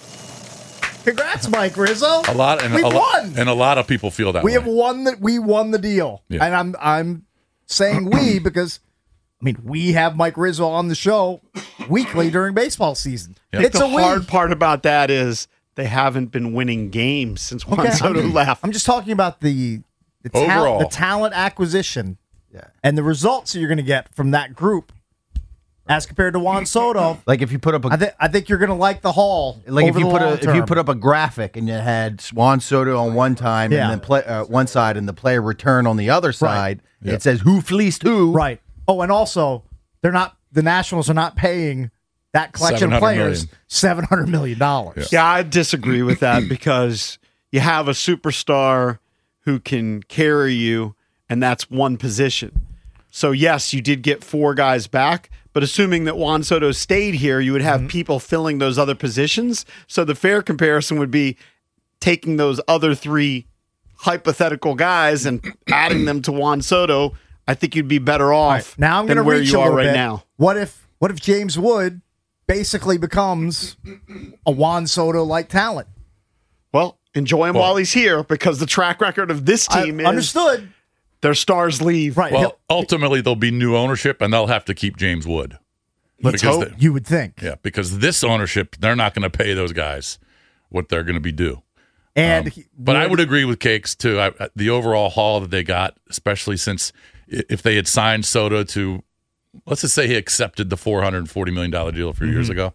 Congrats, Mike Rizzo. A lot, and we a won. lot, and a lot of people feel that we way. have won the we won the deal, Yeah. and I'm I'm saying we because I mean we have Mike Rizzo on the show weekly during baseball season. Yeah. It's the a we. hard part about that is they haven't been winning games since Juan Okay, Soto I'm, left. I'm just talking about the the, ta- Overall. the talent acquisition Yeah. and the results that you're going to get from that group as compared to Juan Soto. Like if you put up a I think I think you're going to like the haul. like over if you the put a long if you term. put up a graphic and you had Juan Soto on one time Yeah. and then play uh, one side and the player return on the other side, Yeah. it says who fleeced who. right. Oh, and also they're not the Nationals are not paying that collection of seven hundred players million. seven hundred million dollars. Yeah, I disagree with that because you have a superstar who can carry you, and that's one position. So, yes, you did get four guys back, but assuming that Juan Soto stayed here, you would have people filling those other positions. So the fair comparison would be taking those other three hypothetical guys and adding them to Juan Soto. I think you'd be better off Now I'm going to than where reach you a are little right bit. now. What if what if James Wood basically becomes a Juan Soto like talent? Well, enjoy him Well- while he's here because the track record of this I team is understood. their stars leave. Right. Well, he'll- ultimately, there'll be new ownership, and they'll have to keep James Wood. Let's Because hope. they- you would think. yeah, because this ownership, they're not going to pay those guys what they're going to be due. And Um, he- But I would agree with Cakes too. I, the overall haul that they got, especially since i- if they had signed Soto to, let's just say he accepted the four hundred forty million dollars deal a few years ago,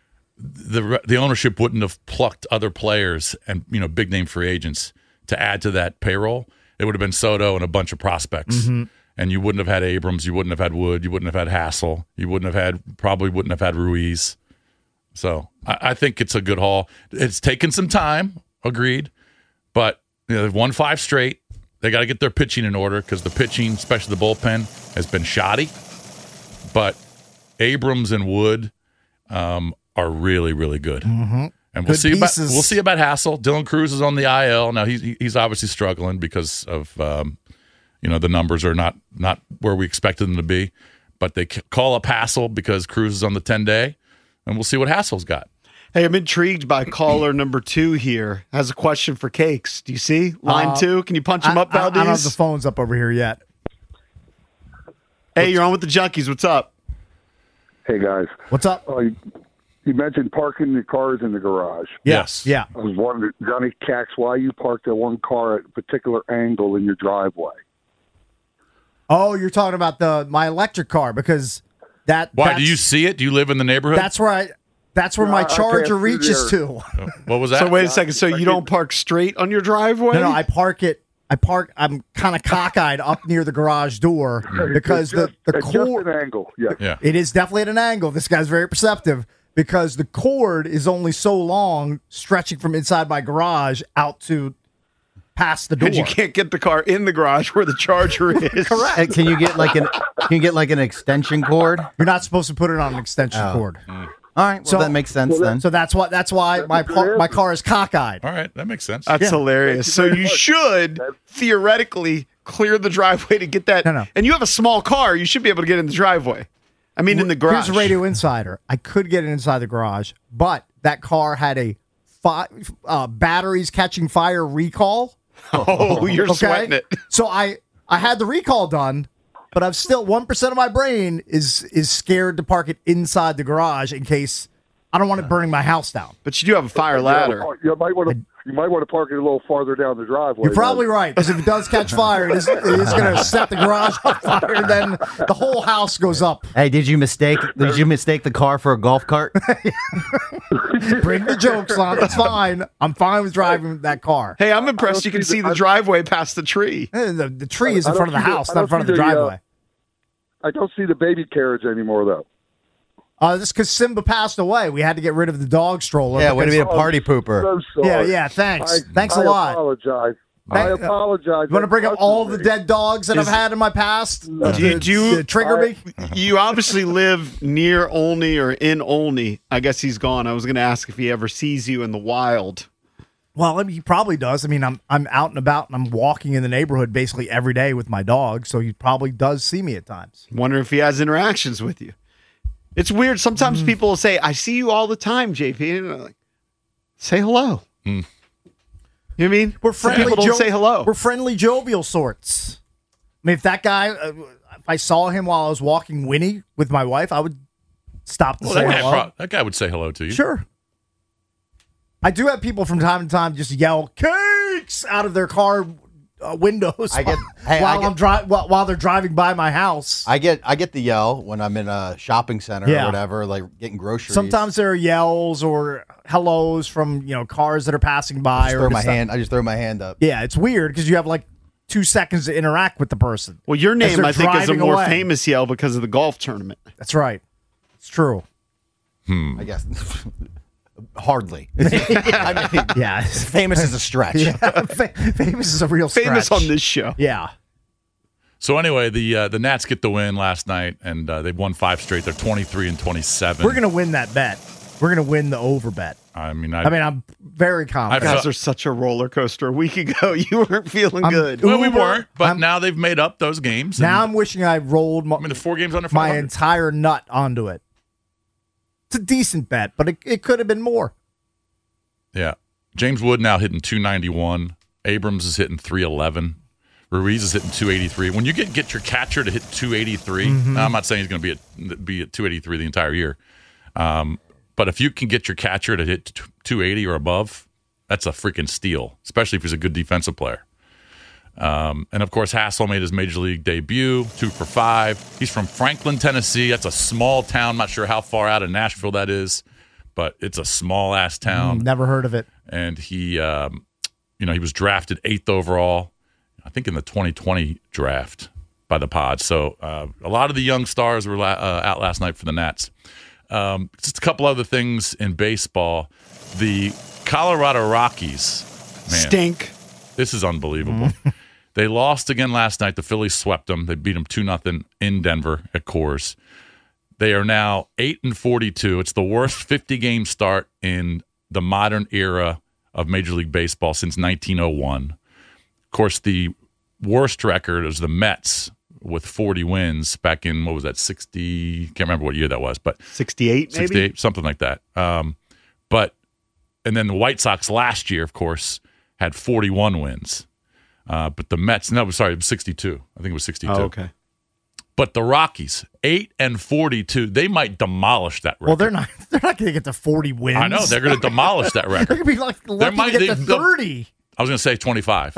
the the ownership wouldn't have plucked other players and you know big name free agents to add to that payroll. It would have been Soto and a bunch of prospects, and you wouldn't have had Abrams, you wouldn't have had Wood, you wouldn't have had Hassel, you wouldn't have had probably wouldn't have had Ruiz. So I, I think it's a good haul. It's taken some time, agreed, but you know, they've won five straight. They got to get their pitching in order because the pitching, especially the bullpen, has been shoddy. But Abrams and Wood um, are really, really good. Mm-hmm. And we'll Good see about pieces. we'll see about Hassel. Dylan Cruz is on the I L now. He's he's obviously struggling because of um, you know the numbers are not not where we expected them to be. But they c- call up Hassel because Cruz is on the ten day, and we'll see what Hassel's got. Hey, I'm intrigued by caller number two here. Has a question for Cakes. Do you see line Uh, two? Can you punch him I, up, I- I don't have Valdez? the phones up over here yet. Hey, you're on with the Junkies. What's up? Hey guys, What's up? uh, you, you mentioned parking the cars in the garage. Yes. Yeah. I was wondering, Johnny Cax, why you parked that one car at a particular angle in your driveway? Oh, you're talking about the my electric car because that. Why that's, do you see it? Do you live in the neighborhood? That's where I. That's where No, my I can't charger see reaches there. to. What was that? So wait a second. So you don't park straight on your driveway? No, no, I park it. I park. I'm kind of cockeyed up near the garage door because It's the just, the it's just cord. an angle. Yeah. yeah. It is definitely at an angle. This guy's very perceptive because the cord is only so long, stretching from inside my garage out to past the door. And you can't get the car in the garage where the charger is. Correct. Uh, Can you get like an can you get like an extension cord? You're not supposed to put it on an extension Oh. cord. All right, well So- that makes sense then. So that's what. That's why my par- my car is cockeyed. All right, that makes sense. That's hilarious. So you should theoretically clear the driveway to get that. No, no. And you have a small car. You should be able to get in the driveway. I mean, in the garage. Here's a Radio Insider. I could get it inside the garage, but that car had a fi- uh, batteries catching fire recall. Oh, you're Okay, sweating it. so I I had the recall done, but I'm still one percent of my brain is is scared to park it inside the garage in case I don't want it burning my house down. But you do have a fire ladder. You might want to. You might want to park it a little farther down the driveway. You're probably right because if it does catch fire, it is, it is going to set the garage on fire. And then the whole house goes up. Hey, did you mistake did you mistake the car for a golf cart? Bring the jokes on. It's fine. I'm fine with driving that car. Hey, I'm impressed don't you can see see the- the I- driveway past the tree. Eh, The, the tree is I in front of the don't see the- house, I not in don't front of the see the, uh, driveway. I don't see the baby carriage anymore, though. Uh, this because Simba passed away. We had to get rid of the dog stroller. Yeah, way to because- be a party pooper. I'm so yeah, sorry. yeah. Thanks. I, Thanks a I lot. Apologize. I Thank- uh, apologize. You want to bring up all the Personally. dead dogs that Is- I've had in my past? Do you- do you- to trigger I- me? You obviously live near Olney or in Olney. I guess he's gone. I was going to ask if he ever sees you in the wild. Well, I mean, he probably does. I mean, I'm I'm out and about and I'm walking in the neighborhood basically every day with my dog, so he probably does see me at times. Wonder if he has interactions with you. It's weird. Sometimes Mm. people will say, I see you all the time, J P. And I'm like, say hello. Mm. You know what I mean? We're Some friendly. people don't jo- say hello. We're friendly, jovial sorts. I mean, if that guy, uh, if I saw him while I was walking Winnie with my wife, I would stop to Well, say that guy, hello. pro- that guy would say hello to you. Sure. I do have people from time to time just yell "cakes" out of their car uh, windows I get- while, hey, I while get- I'm dri- while, while they're driving by my house. I get I get the yell when I'm in a shopping center Yeah. or whatever, like getting groceries. Sometimes there are yells or hellos from you know cars that are passing by. I just or throw my stuff. hand. I just throw my hand up. Yeah, it's weird because you have like two seconds to interact with the person. Well, your As name, they're I think, is a driving more away. famous yell because of the golf tournament. That's right. It's true. I guess. Hardly. I mean, Yeah. famous is a stretch. Fa- famous is a real Famous stretch. on this show. Yeah. So anyway, the uh, the Nats get the win last night, and uh, they've won five straight. They're twenty-three and twenty-seven. We're gonna win that bet. We're gonna win the over bet. I mean, I, I mean, I'm very I confident. felt- Guys are such a roller coaster. A week ago, you weren't feeling I'm- good. well, we Uber, weren't, but I'm- now they've made up those games. now and- I'm wishing I rolled my, I mean, the four games under my five hundred. entire nut onto it. It's a decent bet, but it, it could have been more. Yeah. James Wood now hitting two ninety-one. Abrams is hitting three eleven. Ruiz is hitting two eighty-three. When you get get your catcher to hit two eighty-three, Mm-hmm. now I'm not saying he's going to be at be at two eighty-three the entire year, um, but if you can get your catcher to hit two eighty or above, that's a freaking steal, especially if he's a good defensive player. Um, and of course, Hassel made his major league debut, two for five. He's from Franklin, Tennessee. That's a small town. Not sure how far out of Nashville that is, but it's a small ass town. Never heard of it. And he, um, you know, he was drafted eighth overall, I think, in the twenty twenty draft by the Pods. So uh, a lot of the young stars were la- uh, out last night for the Nats. Um, just a couple other things in baseball. The Colorado Rockies, man, Stink. this is unbelievable. They lost again last night. The Phillies swept them. They beat them two nothing in Denver at Coors. They are now eight and forty-two. It's the worst fifty-game start in the modern era of Major League Baseball since nineteen oh one. Of course, the worst record is the Mets with forty wins back in, what was that, sixty? Can't remember what year that was, but sixty-eight, maybe? sixty-eight, something like that. Um, but and then the White Sox last year, of course, had forty-one wins. Uh, but the Mets, no, sorry, it was sixty-two. I think it was sixty-two. Oh, okay. But the Rockies, eight and forty-two, they might demolish that record. Well, they're not. They're not going to get to forty wins. I know they're going to demolish that They're record. going to be like lucky might- to get they- to they'll- thirty. I was going to say twenty-five.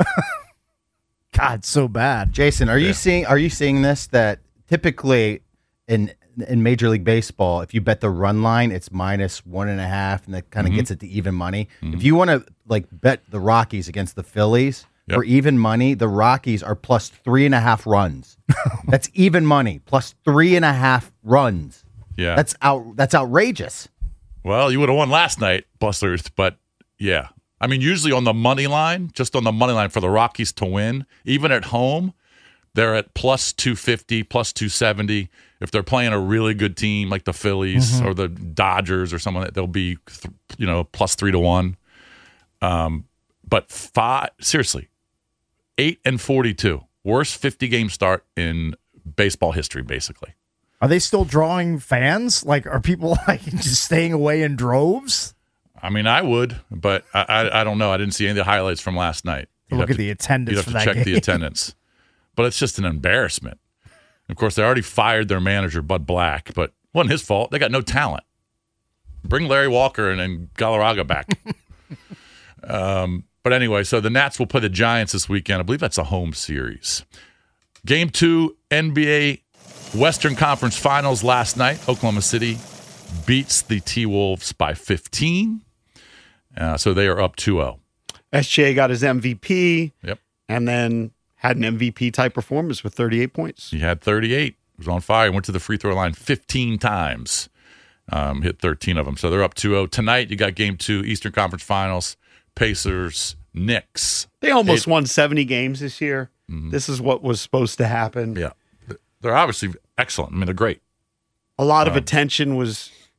God, so bad. Jason, are you Yeah. seeing are you seeing this that typically in in Major League Baseball, if you bet the run line, it's minus one and a half, and that kind of Mm-hmm. gets it to even money. If you want to like bet the Rockies against the Phillies Yep. for even money, the Rockies are plus three and a half runs. That's even money, plus three and a half runs. Yeah. That's out. That's outrageous. Well, you would have won last night, Bustlers, but yeah. I mean, usually on the money line, just on the money line for the Rockies to win, even at home, they're at plus two fifty, plus two seventy. If they're playing a really good team like the Phillies or the Dodgers or someone, they'll be, th- you know, plus three to one. Um, but five, seriously, eight and forty-two, worst fifty-game start in baseball history, basically. Are they still drawing fans? Like, are people like just staying away in droves? I mean, I would, but I, I, I don't know. I didn't see any of the highlights from last night. You'd Look have at to- the attendance You'd have for to that check game. the attendance. But it's just an embarrassment. Of course, they already fired their manager, Bud Black, but it wasn't his fault. They got no talent. Bring Larry Walker and, and Galarraga back. um, but anyway, so the Nats will play the Giants this weekend. I believe that's a home series. Game two, N B A Western Conference Finals last night. Oklahoma City beats the T-Wolves by fifteen. Uh, so they are up two oh. S J got his M V P Yep. and then had an M V P type performance with thirty-eight points. He had thirty-eight. He was on fire. Went to the free throw line fifteen times. Um, hit thirteen of them. So they're up two oh. Tonight, you got game two, Eastern Conference Finals, Pacers, Knicks. They almost Eight- won seventy games this year. This is what was supposed to happen. Yeah. They're obviously excellent. I mean, they're great. A lot of attention was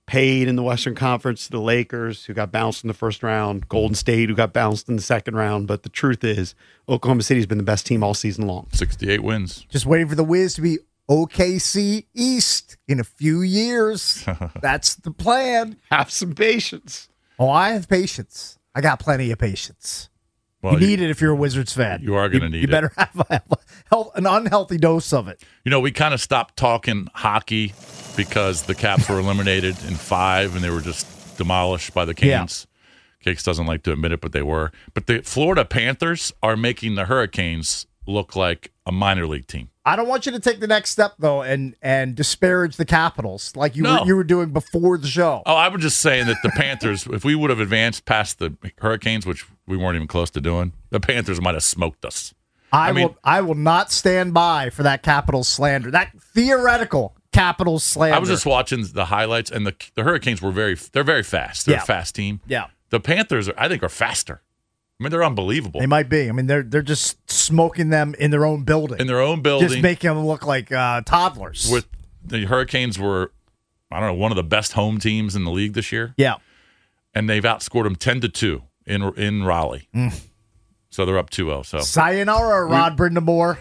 paid in the Western Conference to the Lakers, who got bounced in the first round, Golden State, who got bounced in the second round. But the truth is, Oklahoma City's been the best team all season long. sixty-eight wins. Just waiting for the Wiz to be O K C East in a few years. That's the plan. Have some patience. Oh, I have patience. I got plenty of patience. Well, you need it if you're a Wizards fan. You are going to need you it. You better have a, have an unhealthy dose of it. You know, we kind of stopped talking hockey because the Caps were eliminated in five and they were just demolished by the Canes. Yeah. Cakes doesn't like to admit it, but they were. But the Florida Panthers are making the Hurricanes look like a minor league team. I don't want you to take the next step, though, and and disparage the Capitals like you, no. were, you were doing before the show. Oh, I was just saying that the Panthers, if we would have advanced past the Hurricanes, which we weren't even close to doing, the Panthers might have smoked us. I, I mean, will I will not stand by for that Capitals slander, that theoretical Capitals slander. I was just watching the highlights, and the the Hurricanes were very, they're very fast. They're yeah. a fast team. Yeah. The Panthers, I think, are faster. I mean, they're unbelievable. They might be. I mean, they're they're just smoking them in their own building. In their own building. Just making them look like uh, toddlers. With the Hurricanes were, I don't know, one of the best home teams in the league this year. Yeah. And they've outscored them ten to two in in Raleigh. Mm. So they're up two oh. So sayonara, Rod Brindamore.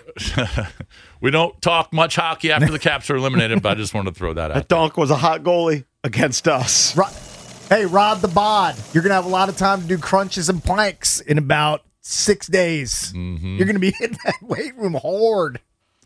We don't talk much hockey after the Caps are eliminated, but I just wanted to throw that out. That donk was a hot goalie against us. Rod, hey, Rod the Bod, you're going to have a lot of time to do crunches and planks in about six days. Mm-hmm. You're going to be in that weight room hard.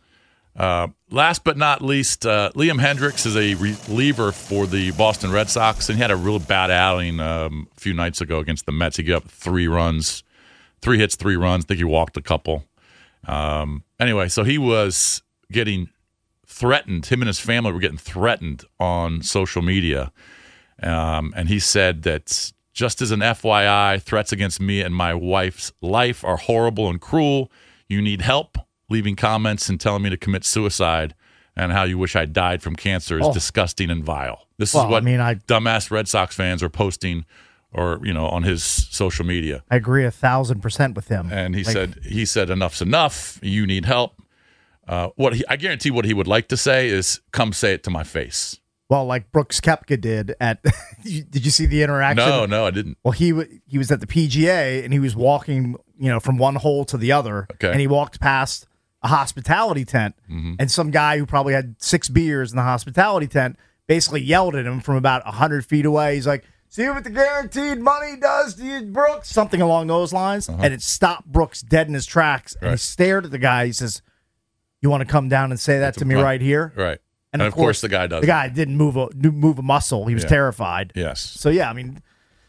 Uh, last but not least, uh, Liam Hendriks is a reliever for the Boston Red Sox, and he had a real bad outing um, a few nights ago against the Mets. He gave up three runs, three hits, three runs. I think he walked a couple. Um, anyway, so he was getting threatened. Him and his family were getting threatened on social media. Um, and he said that, just as an F Y I, threats against me and my wife's life are horrible and cruel. You need help. Leaving comments and telling me to commit suicide and how you wish I died from cancer is oh. disgusting and vile. This well, is what I mean, I, dumbass Red Sox fans are posting, or you know, on his social media. I agree a thousand percent with him. And he like, said, he said, enough's enough. You need help. Uh, what he, I guarantee, what he would like to say is, "Come say it to my face." Well, like Brooks Koepka did at. Did you see the interaction? No, no, I didn't. Well, he he was at the P G A and he was walking, you know, from one hole to the other, okay. and he walked past a hospitality tent, mm-hmm. and some guy who probably had six beers in the hospitality tent basically yelled at him from about one hundred feet away. He's like, "See what the guaranteed money does to you, Brooks?" Something along those lines. Uh-huh. And it stopped Brooks dead in his tracks. Right. And he stared at the guy. He says, "You want to come down and say that That's to me point. right here?" Right. And, and of, of course, course the guy does. The guy didn't move a, move a muscle. He was yeah. terrified. Yes. So, yeah, I mean,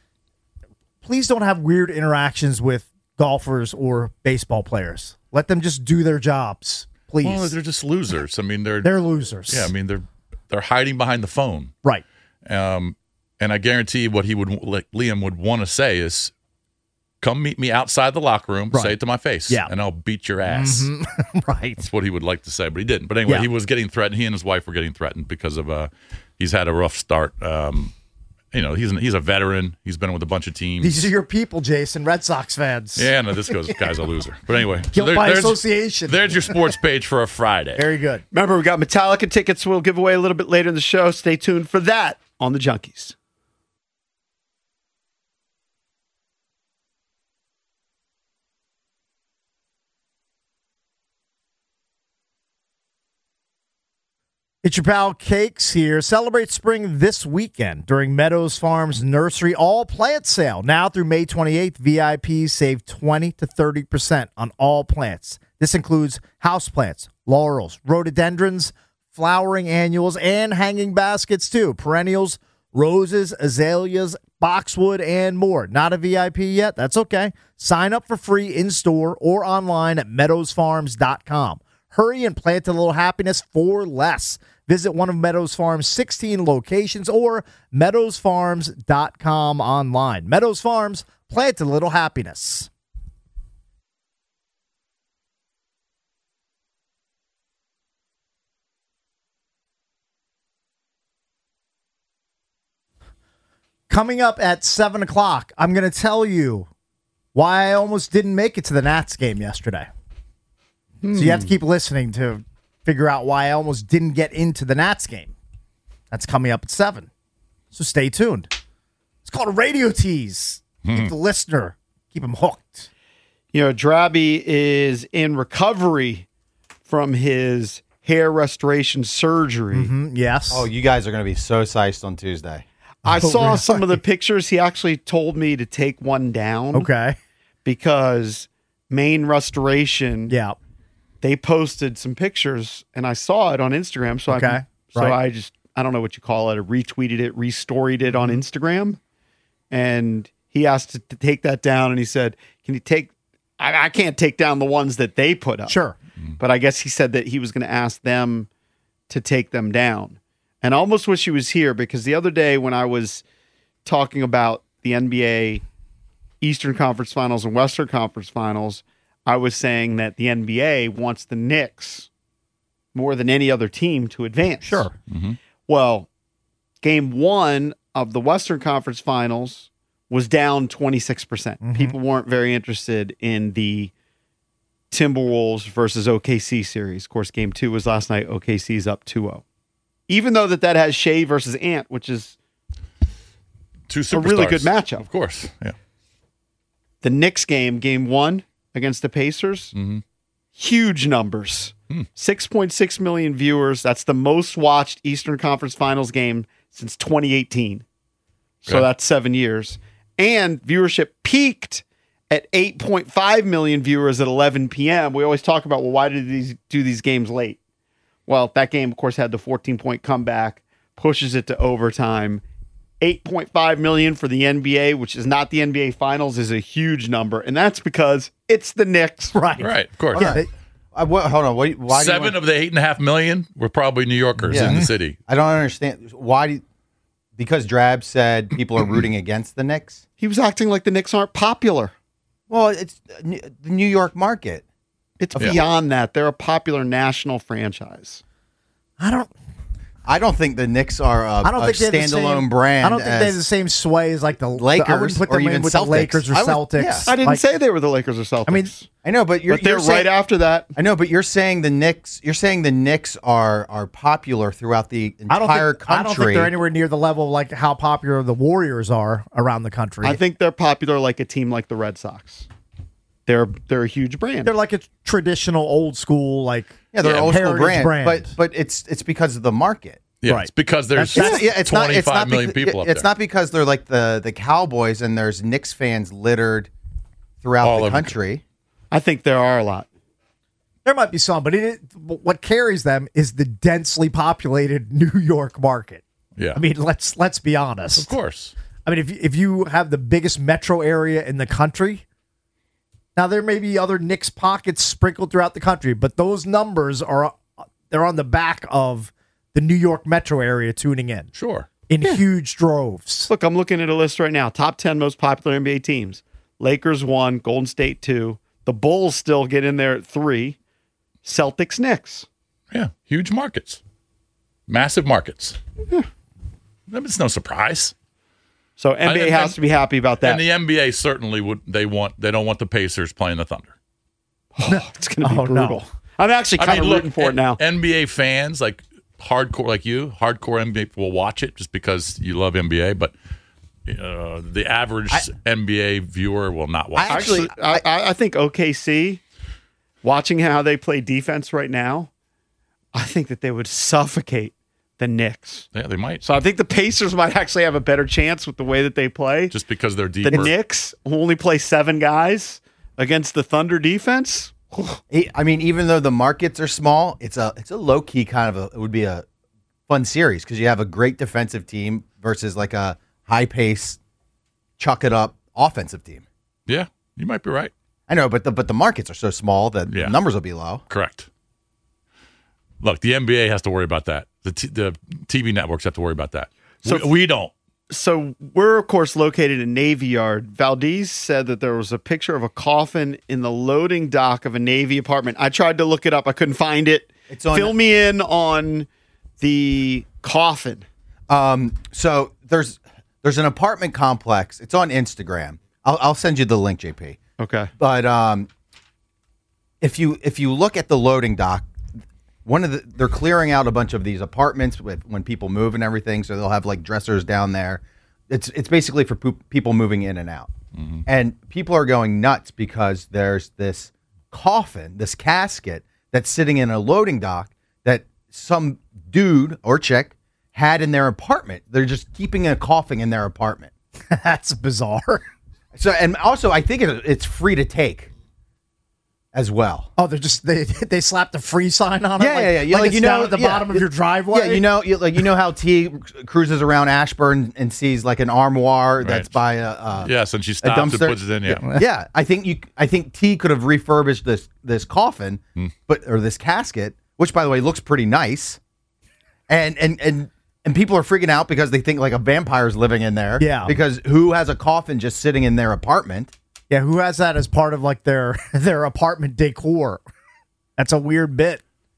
please don't have weird interactions with golfers or baseball players. Let them just do their jobs. Please. Well, they're just losers. I mean, they're they're losers. Yeah, I mean, they're they're hiding behind the phone, right? Um, and I guarantee what he would, like Liam would want to say is, "Come meet me outside the locker room. Right. Say it to my face, yeah. and I'll beat your ass." Mm-hmm. Right. That's what he would like to say, but he didn't. But anyway, yeah. he was getting threatened. He and his wife were getting threatened because of uh, he's had a rough start. Um, you know, he's an, he's a veteran. He's been with a bunch of teams. These are your people, Jason. Red Sox fans. Yeah, no, this goes, guy's a loser. But anyway, guilt there, by there's, association. There's your sports page for a Friday. Very good. Remember, we got Metallica tickets we'll give away a little bit later in the show. Stay tuned for that on the Junkies. It's your pal Cakes here. Celebrate spring this weekend during Meadows Farms Nursery All Plant Sale. Now through May twenty-eighth, V I Ps save twenty to thirty percent on all plants. This includes houseplants, laurels, rhododendrons, flowering annuals, and hanging baskets too. Perennials, roses, azaleas, boxwood, and more. Not a V I P yet? That's okay. Sign up for free in-store or online at meadows farms dot com. Hurry and plant a little happiness for less. Visit one of Meadows Farms' sixteen locations or meadows farms dot com online. Meadows Farms, plant a little happiness. Coming up at seven o'clock, I'm going to tell you why I almost didn't make it to the Nats game yesterday. Hmm. So you have to keep listening to figure out why I almost didn't get into the Nats game. That's coming up at seven. So stay tuned. It's called a radio tease. Keep the listener, keep him hooked. You know, Drabby is in recovery from his hair restoration surgery. Mm, yes. Oh, you guys are going to be so psyched on Tuesday. I Oh, saw really? some of the pictures. He actually told me to take one down. Okay. Because Maine Restoration, Yeah. they posted some pictures, and I saw it on Instagram. So Okay. I, so Right. I just, I don't know what you call it, I retweeted it, restoried it on Instagram, and he asked to, to take that down, and he said, "Can you take?" I, I can't take down the ones that they put up. Sure. But I guess he said that he was going to ask them to take them down. And I almost wish he was here because the other day when I was talking about the N B A Eastern Conference Finals and Western Conference Finals, I was saying that the N B A wants the Knicks more than any other team to advance. Sure. Well, game one of the Western Conference Finals was down twenty-six percent. People weren't very interested in the Timberwolves versus O K C series. Of course, game two was last night. O K C's up two oh. Even though that that has Shea versus Ant, which is Two a superstars. really good matchup. Of course. Yeah. The Knicks game, game one against the Pacers, huge numbers. six point six million viewers. That's the most watched Eastern Conference Finals game since twenty eighteen. So Okay. that's seven years. And viewership peaked at eight point five million viewers at eleven p.m. We always talk about, well, why did these do these games late? Well, that game, of course, had the fourteen-point comeback, pushes it to overtime. eight point five million for the N B A, which is not the N B A Finals, is a huge number. And that's because it's the Knicks. Right. Right. Of course. Yeah. they- Uh, what, hold on. Why, why do you Seven want- of the eight and a half million were probably New Yorkers Yeah. in the city. I don't understand. Why do you, because Drab said people are rooting against the Knicks? He was acting like the Knicks aren't popular. Well, it's uh, New- the New York market. It's Yeah. beyond that. They're a popular national franchise. I don't. I don't think the Knicks are a, I don't a think they have the standalone same, brand. I don't think they have as- the same sway as like the Lakers I wouldn't put or them in even with Celtics. the Lakers or I would- Celtics. yeah. I didn't Like, say they were the Lakers or Celtics. I mean, I know, but you're, but they're you're saying, right after that. I know, but you're saying the Knicks. You're saying the Knicks are are popular throughout the I don't entire think I country. don't think they're anywhere near the level of like how popular the Warriors are around the country. I think they're popular like a team like the Red Sox. They're they're a huge brand. they're like a traditional old school like yeah, they're Yeah, an old school heritage brand, brand. but but it's it's because of the market. Yeah. Right. It's because there's That's- Yeah, it's not. It's twenty-five not million because, people up It's there. not because they're like the the Cowboys and there's Knicks fans littered throughout All the over the country. I think there are a lot. there might be some, but it, what carries them is the densely populated New York market. Yeah. I mean, let's let's be honest. of course. I mean, if you- if you have the biggest metro area in the country, now there may be other Knicks pockets sprinkled throughout the country, but those numbers are they're on the back of the New York metro area tuning in Sure. in huge droves. Look, I'm looking at a list right now. Top ten most popular N B A teams. Lakers one, Golden State two. The Bulls still get in there at three. Celtics, Knicks. Yeah. Huge markets. Massive markets. It's no surprise. So N B A And- has and- to be happy about that. And the N B A certainly would they want they don't want the Pacers playing the Thunder. It's going to be Oh, brutal. no. I'm actually kind of rooting for it now. N B A fans, like hardcore, like you, hardcore N B A will watch it just because you love N B A. But uh, the average N B A viewer will not watch. I it. actually- Actually, I, I, I think O K C, watching how they play defense right now, I think that they would suffocate the Knicks. Yeah, they might So I think the Pacers might actually have a better chance with the way that they play. just because they're The deeper. Knicks who only play seven guys against the Thunder defense. E- I mean, even though the markets are small, it's a it's a low key kind of a it would be a fun series because you have a great defensive team versus like a high pace, chuck it up offensive team. Yeah, you might be right. I know, but the but the markets are so small that Yeah. the numbers will be low. Correct. Look, the N B A has to worry about that. The t- the T V networks have to worry about that. So- we, we don't. So we're of course located in Navy Yard. Valdez said that there was a picture of a coffin in the loading dock of a Navy apartment. I tried to look it up. I couldn't find it. It's on- Fill me in on the coffin. Um, so there's there's an apartment complex. It's on Instagram. I'll I'll send you the link, J P. Okay. But um, if you if you look at the loading dock, one of the they're clearing out a bunch of these apartments with when people move and everything. So they'll have like dressers down there. It's it's basically for poop, people moving in and out, mm-hmm. and people are going nuts because there's this coffin, this casket that's sitting in a loading dock that some dude or chick had in their apartment. They're just keeping a coffin in their apartment. That's bizarre. So, and also, I think it, it's free to take as well. Oh, they're just they they slapped a free sign on it. Yeah, like, yeah, yeah. Like, Like, it's you know, down at the yeah, bottom of it- your driveway. Yeah, you know, you, like you know how T cruises around Ashburn and sees like an armoire that's by a uh, Yes, and she stops and dumpster? puts it in. Yeah. yeah. Yeah, I think you. I think T could have refurbished this this coffin, Hmm. but or this casket, which by the way looks pretty nice, and and and and people are freaking out because they think like a vampire's living in there. Yeah. because who has a coffin just sitting in their apartment? Yeah, who has that as part of like their their apartment decor? That's a weird bit.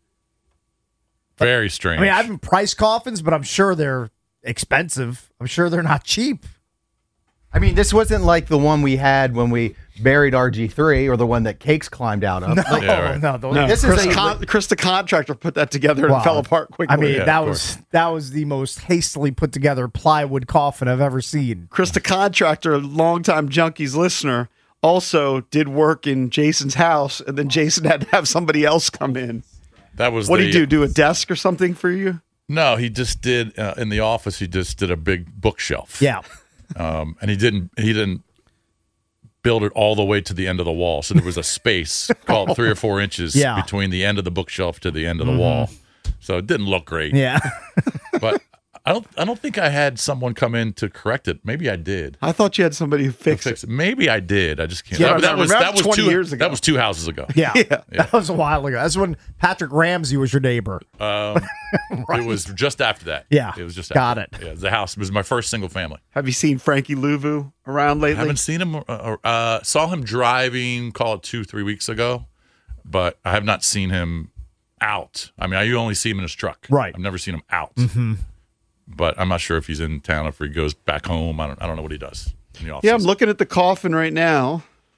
Very strange. I mean, I haven't priced coffins, but I'm sure they're expensive. I'm sure they're not cheap. I mean, this wasn't like the one we had when we buried R G three or the one that Cakes climbed out of. No, Like, Yeah, right. no, those- No, This is Chris, a- Con- Chris the contractor put that together and Wow. fell apart quickly. I mean, Yeah, that of was that was the most hastily put together plywood coffin I've ever seen. Chris the contractor, a longtime Junkies listener, also did work in Jason's house, and then Jason had to have somebody else come in. that was What the, did he do? Do a desk or something for you? No, he just did uh, in the office. He just did a big bookshelf. Yeah, um, and he didn't. He didn't build it all the way to the end of the wall. So there was a space called three or four inches Yeah. between the end of the bookshelf to the end of the wall. So it didn't look great. yeah. But I don't. I don't think I had someone come in to correct it. Maybe I did. I thought you had somebody who fixed Fix it. it. Maybe I did. I just can't. Yeah, that, that remember, was remember that was twenty two years ago. That was two houses ago. Yeah. Yeah. That was a while ago. That's when Patrick Ramsey was your neighbor. Um, It was just after that. Yeah. It was just Got after it. that. Yeah, the house. It was my first single family. Have you seen Frankie Louvu around I lately? haven't seen him. Uh, uh, saw him driving. Call it two, three weeks ago, but I have not seen him out. I mean, I only see him in his truck. Right. I've never seen him out. But I'm not sure if he's in town, if he goes back home. I don't. I don't know what he does in the office. Yeah, I'm looking at the coffin right now.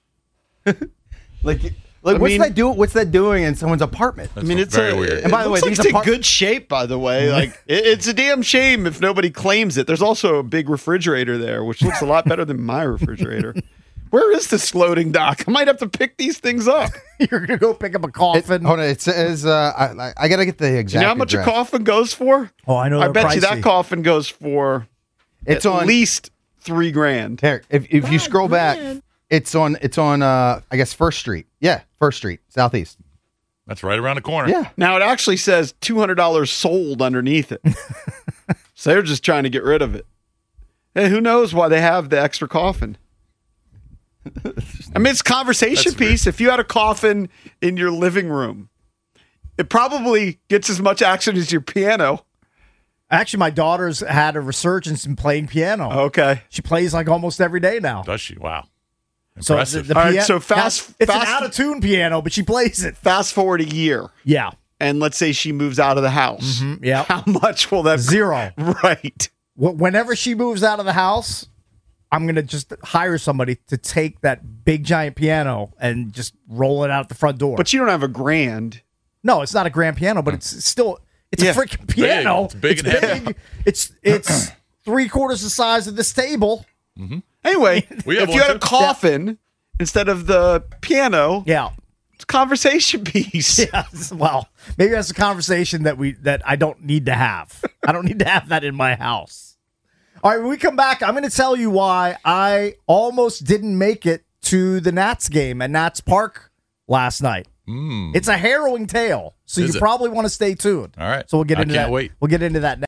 like, like I what's mean- that do? What's that doing in someone's apartment? That's I mean, it's very a, weird. And by the way, looks like these it's in apart- good good shape. By the way, like it, it's a damn shame if nobody claims it. There's also a big refrigerator there, which looks a lot better than my refrigerator. Where is this floating dock? I might have to pick these things up. You're gonna go pick up a It, coffin. hold on, it says uh, I, I got to get the You exact. know how much address. a coffin goes for? oh, I know. I they're bet you that pricey. coffin goes for It's at on least three grand. Here, if if you scroll back, it's on it's on uh I guess First Street. Yeah, First Street, Southeast. That's right around the corner. Yeah. Now it actually says two hundred dollars sold underneath it. So they're just trying to get rid of it. Hey, who knows why they have the extra coffin? I mean, it's a conversation That's weird. piece. If you had a coffin in your living room, it probably gets as much action as your piano. Actually, my daughter's had a resurgence in playing piano. Okay. She plays like almost every day now. Does she? Wow. So Impressive. the, the All right, pia- so fast- now, it's fast- an out of tune piano, but she plays it. Fast forward a year, Yeah, and let's say she moves out of the house. yeah. How much will that Zero. Right. Wh- Whenever she moves out of the house, I'm gonna just hire somebody to take that big giant piano and just roll it out the front door. But you don't have a grand. no, it's not a grand piano, but it's still it's Yeah. a freaking piano. It's big and heavy. big. It's it's three quarters the size of this table. Anyway, We have if you one had a too. coffin instead of the piano, Yeah. it's a conversation piece. Yeah, well, maybe that's a conversation that we that I don't need to have. I don't need to have that in my house. All right, when we come back, I'm going to tell you why I almost didn't make it to the Nats game at Nats Park last night. It's a harrowing tale, so Is you it? probably want to stay tuned. All right. So we'll get I into can't that. wait. We'll get into that next.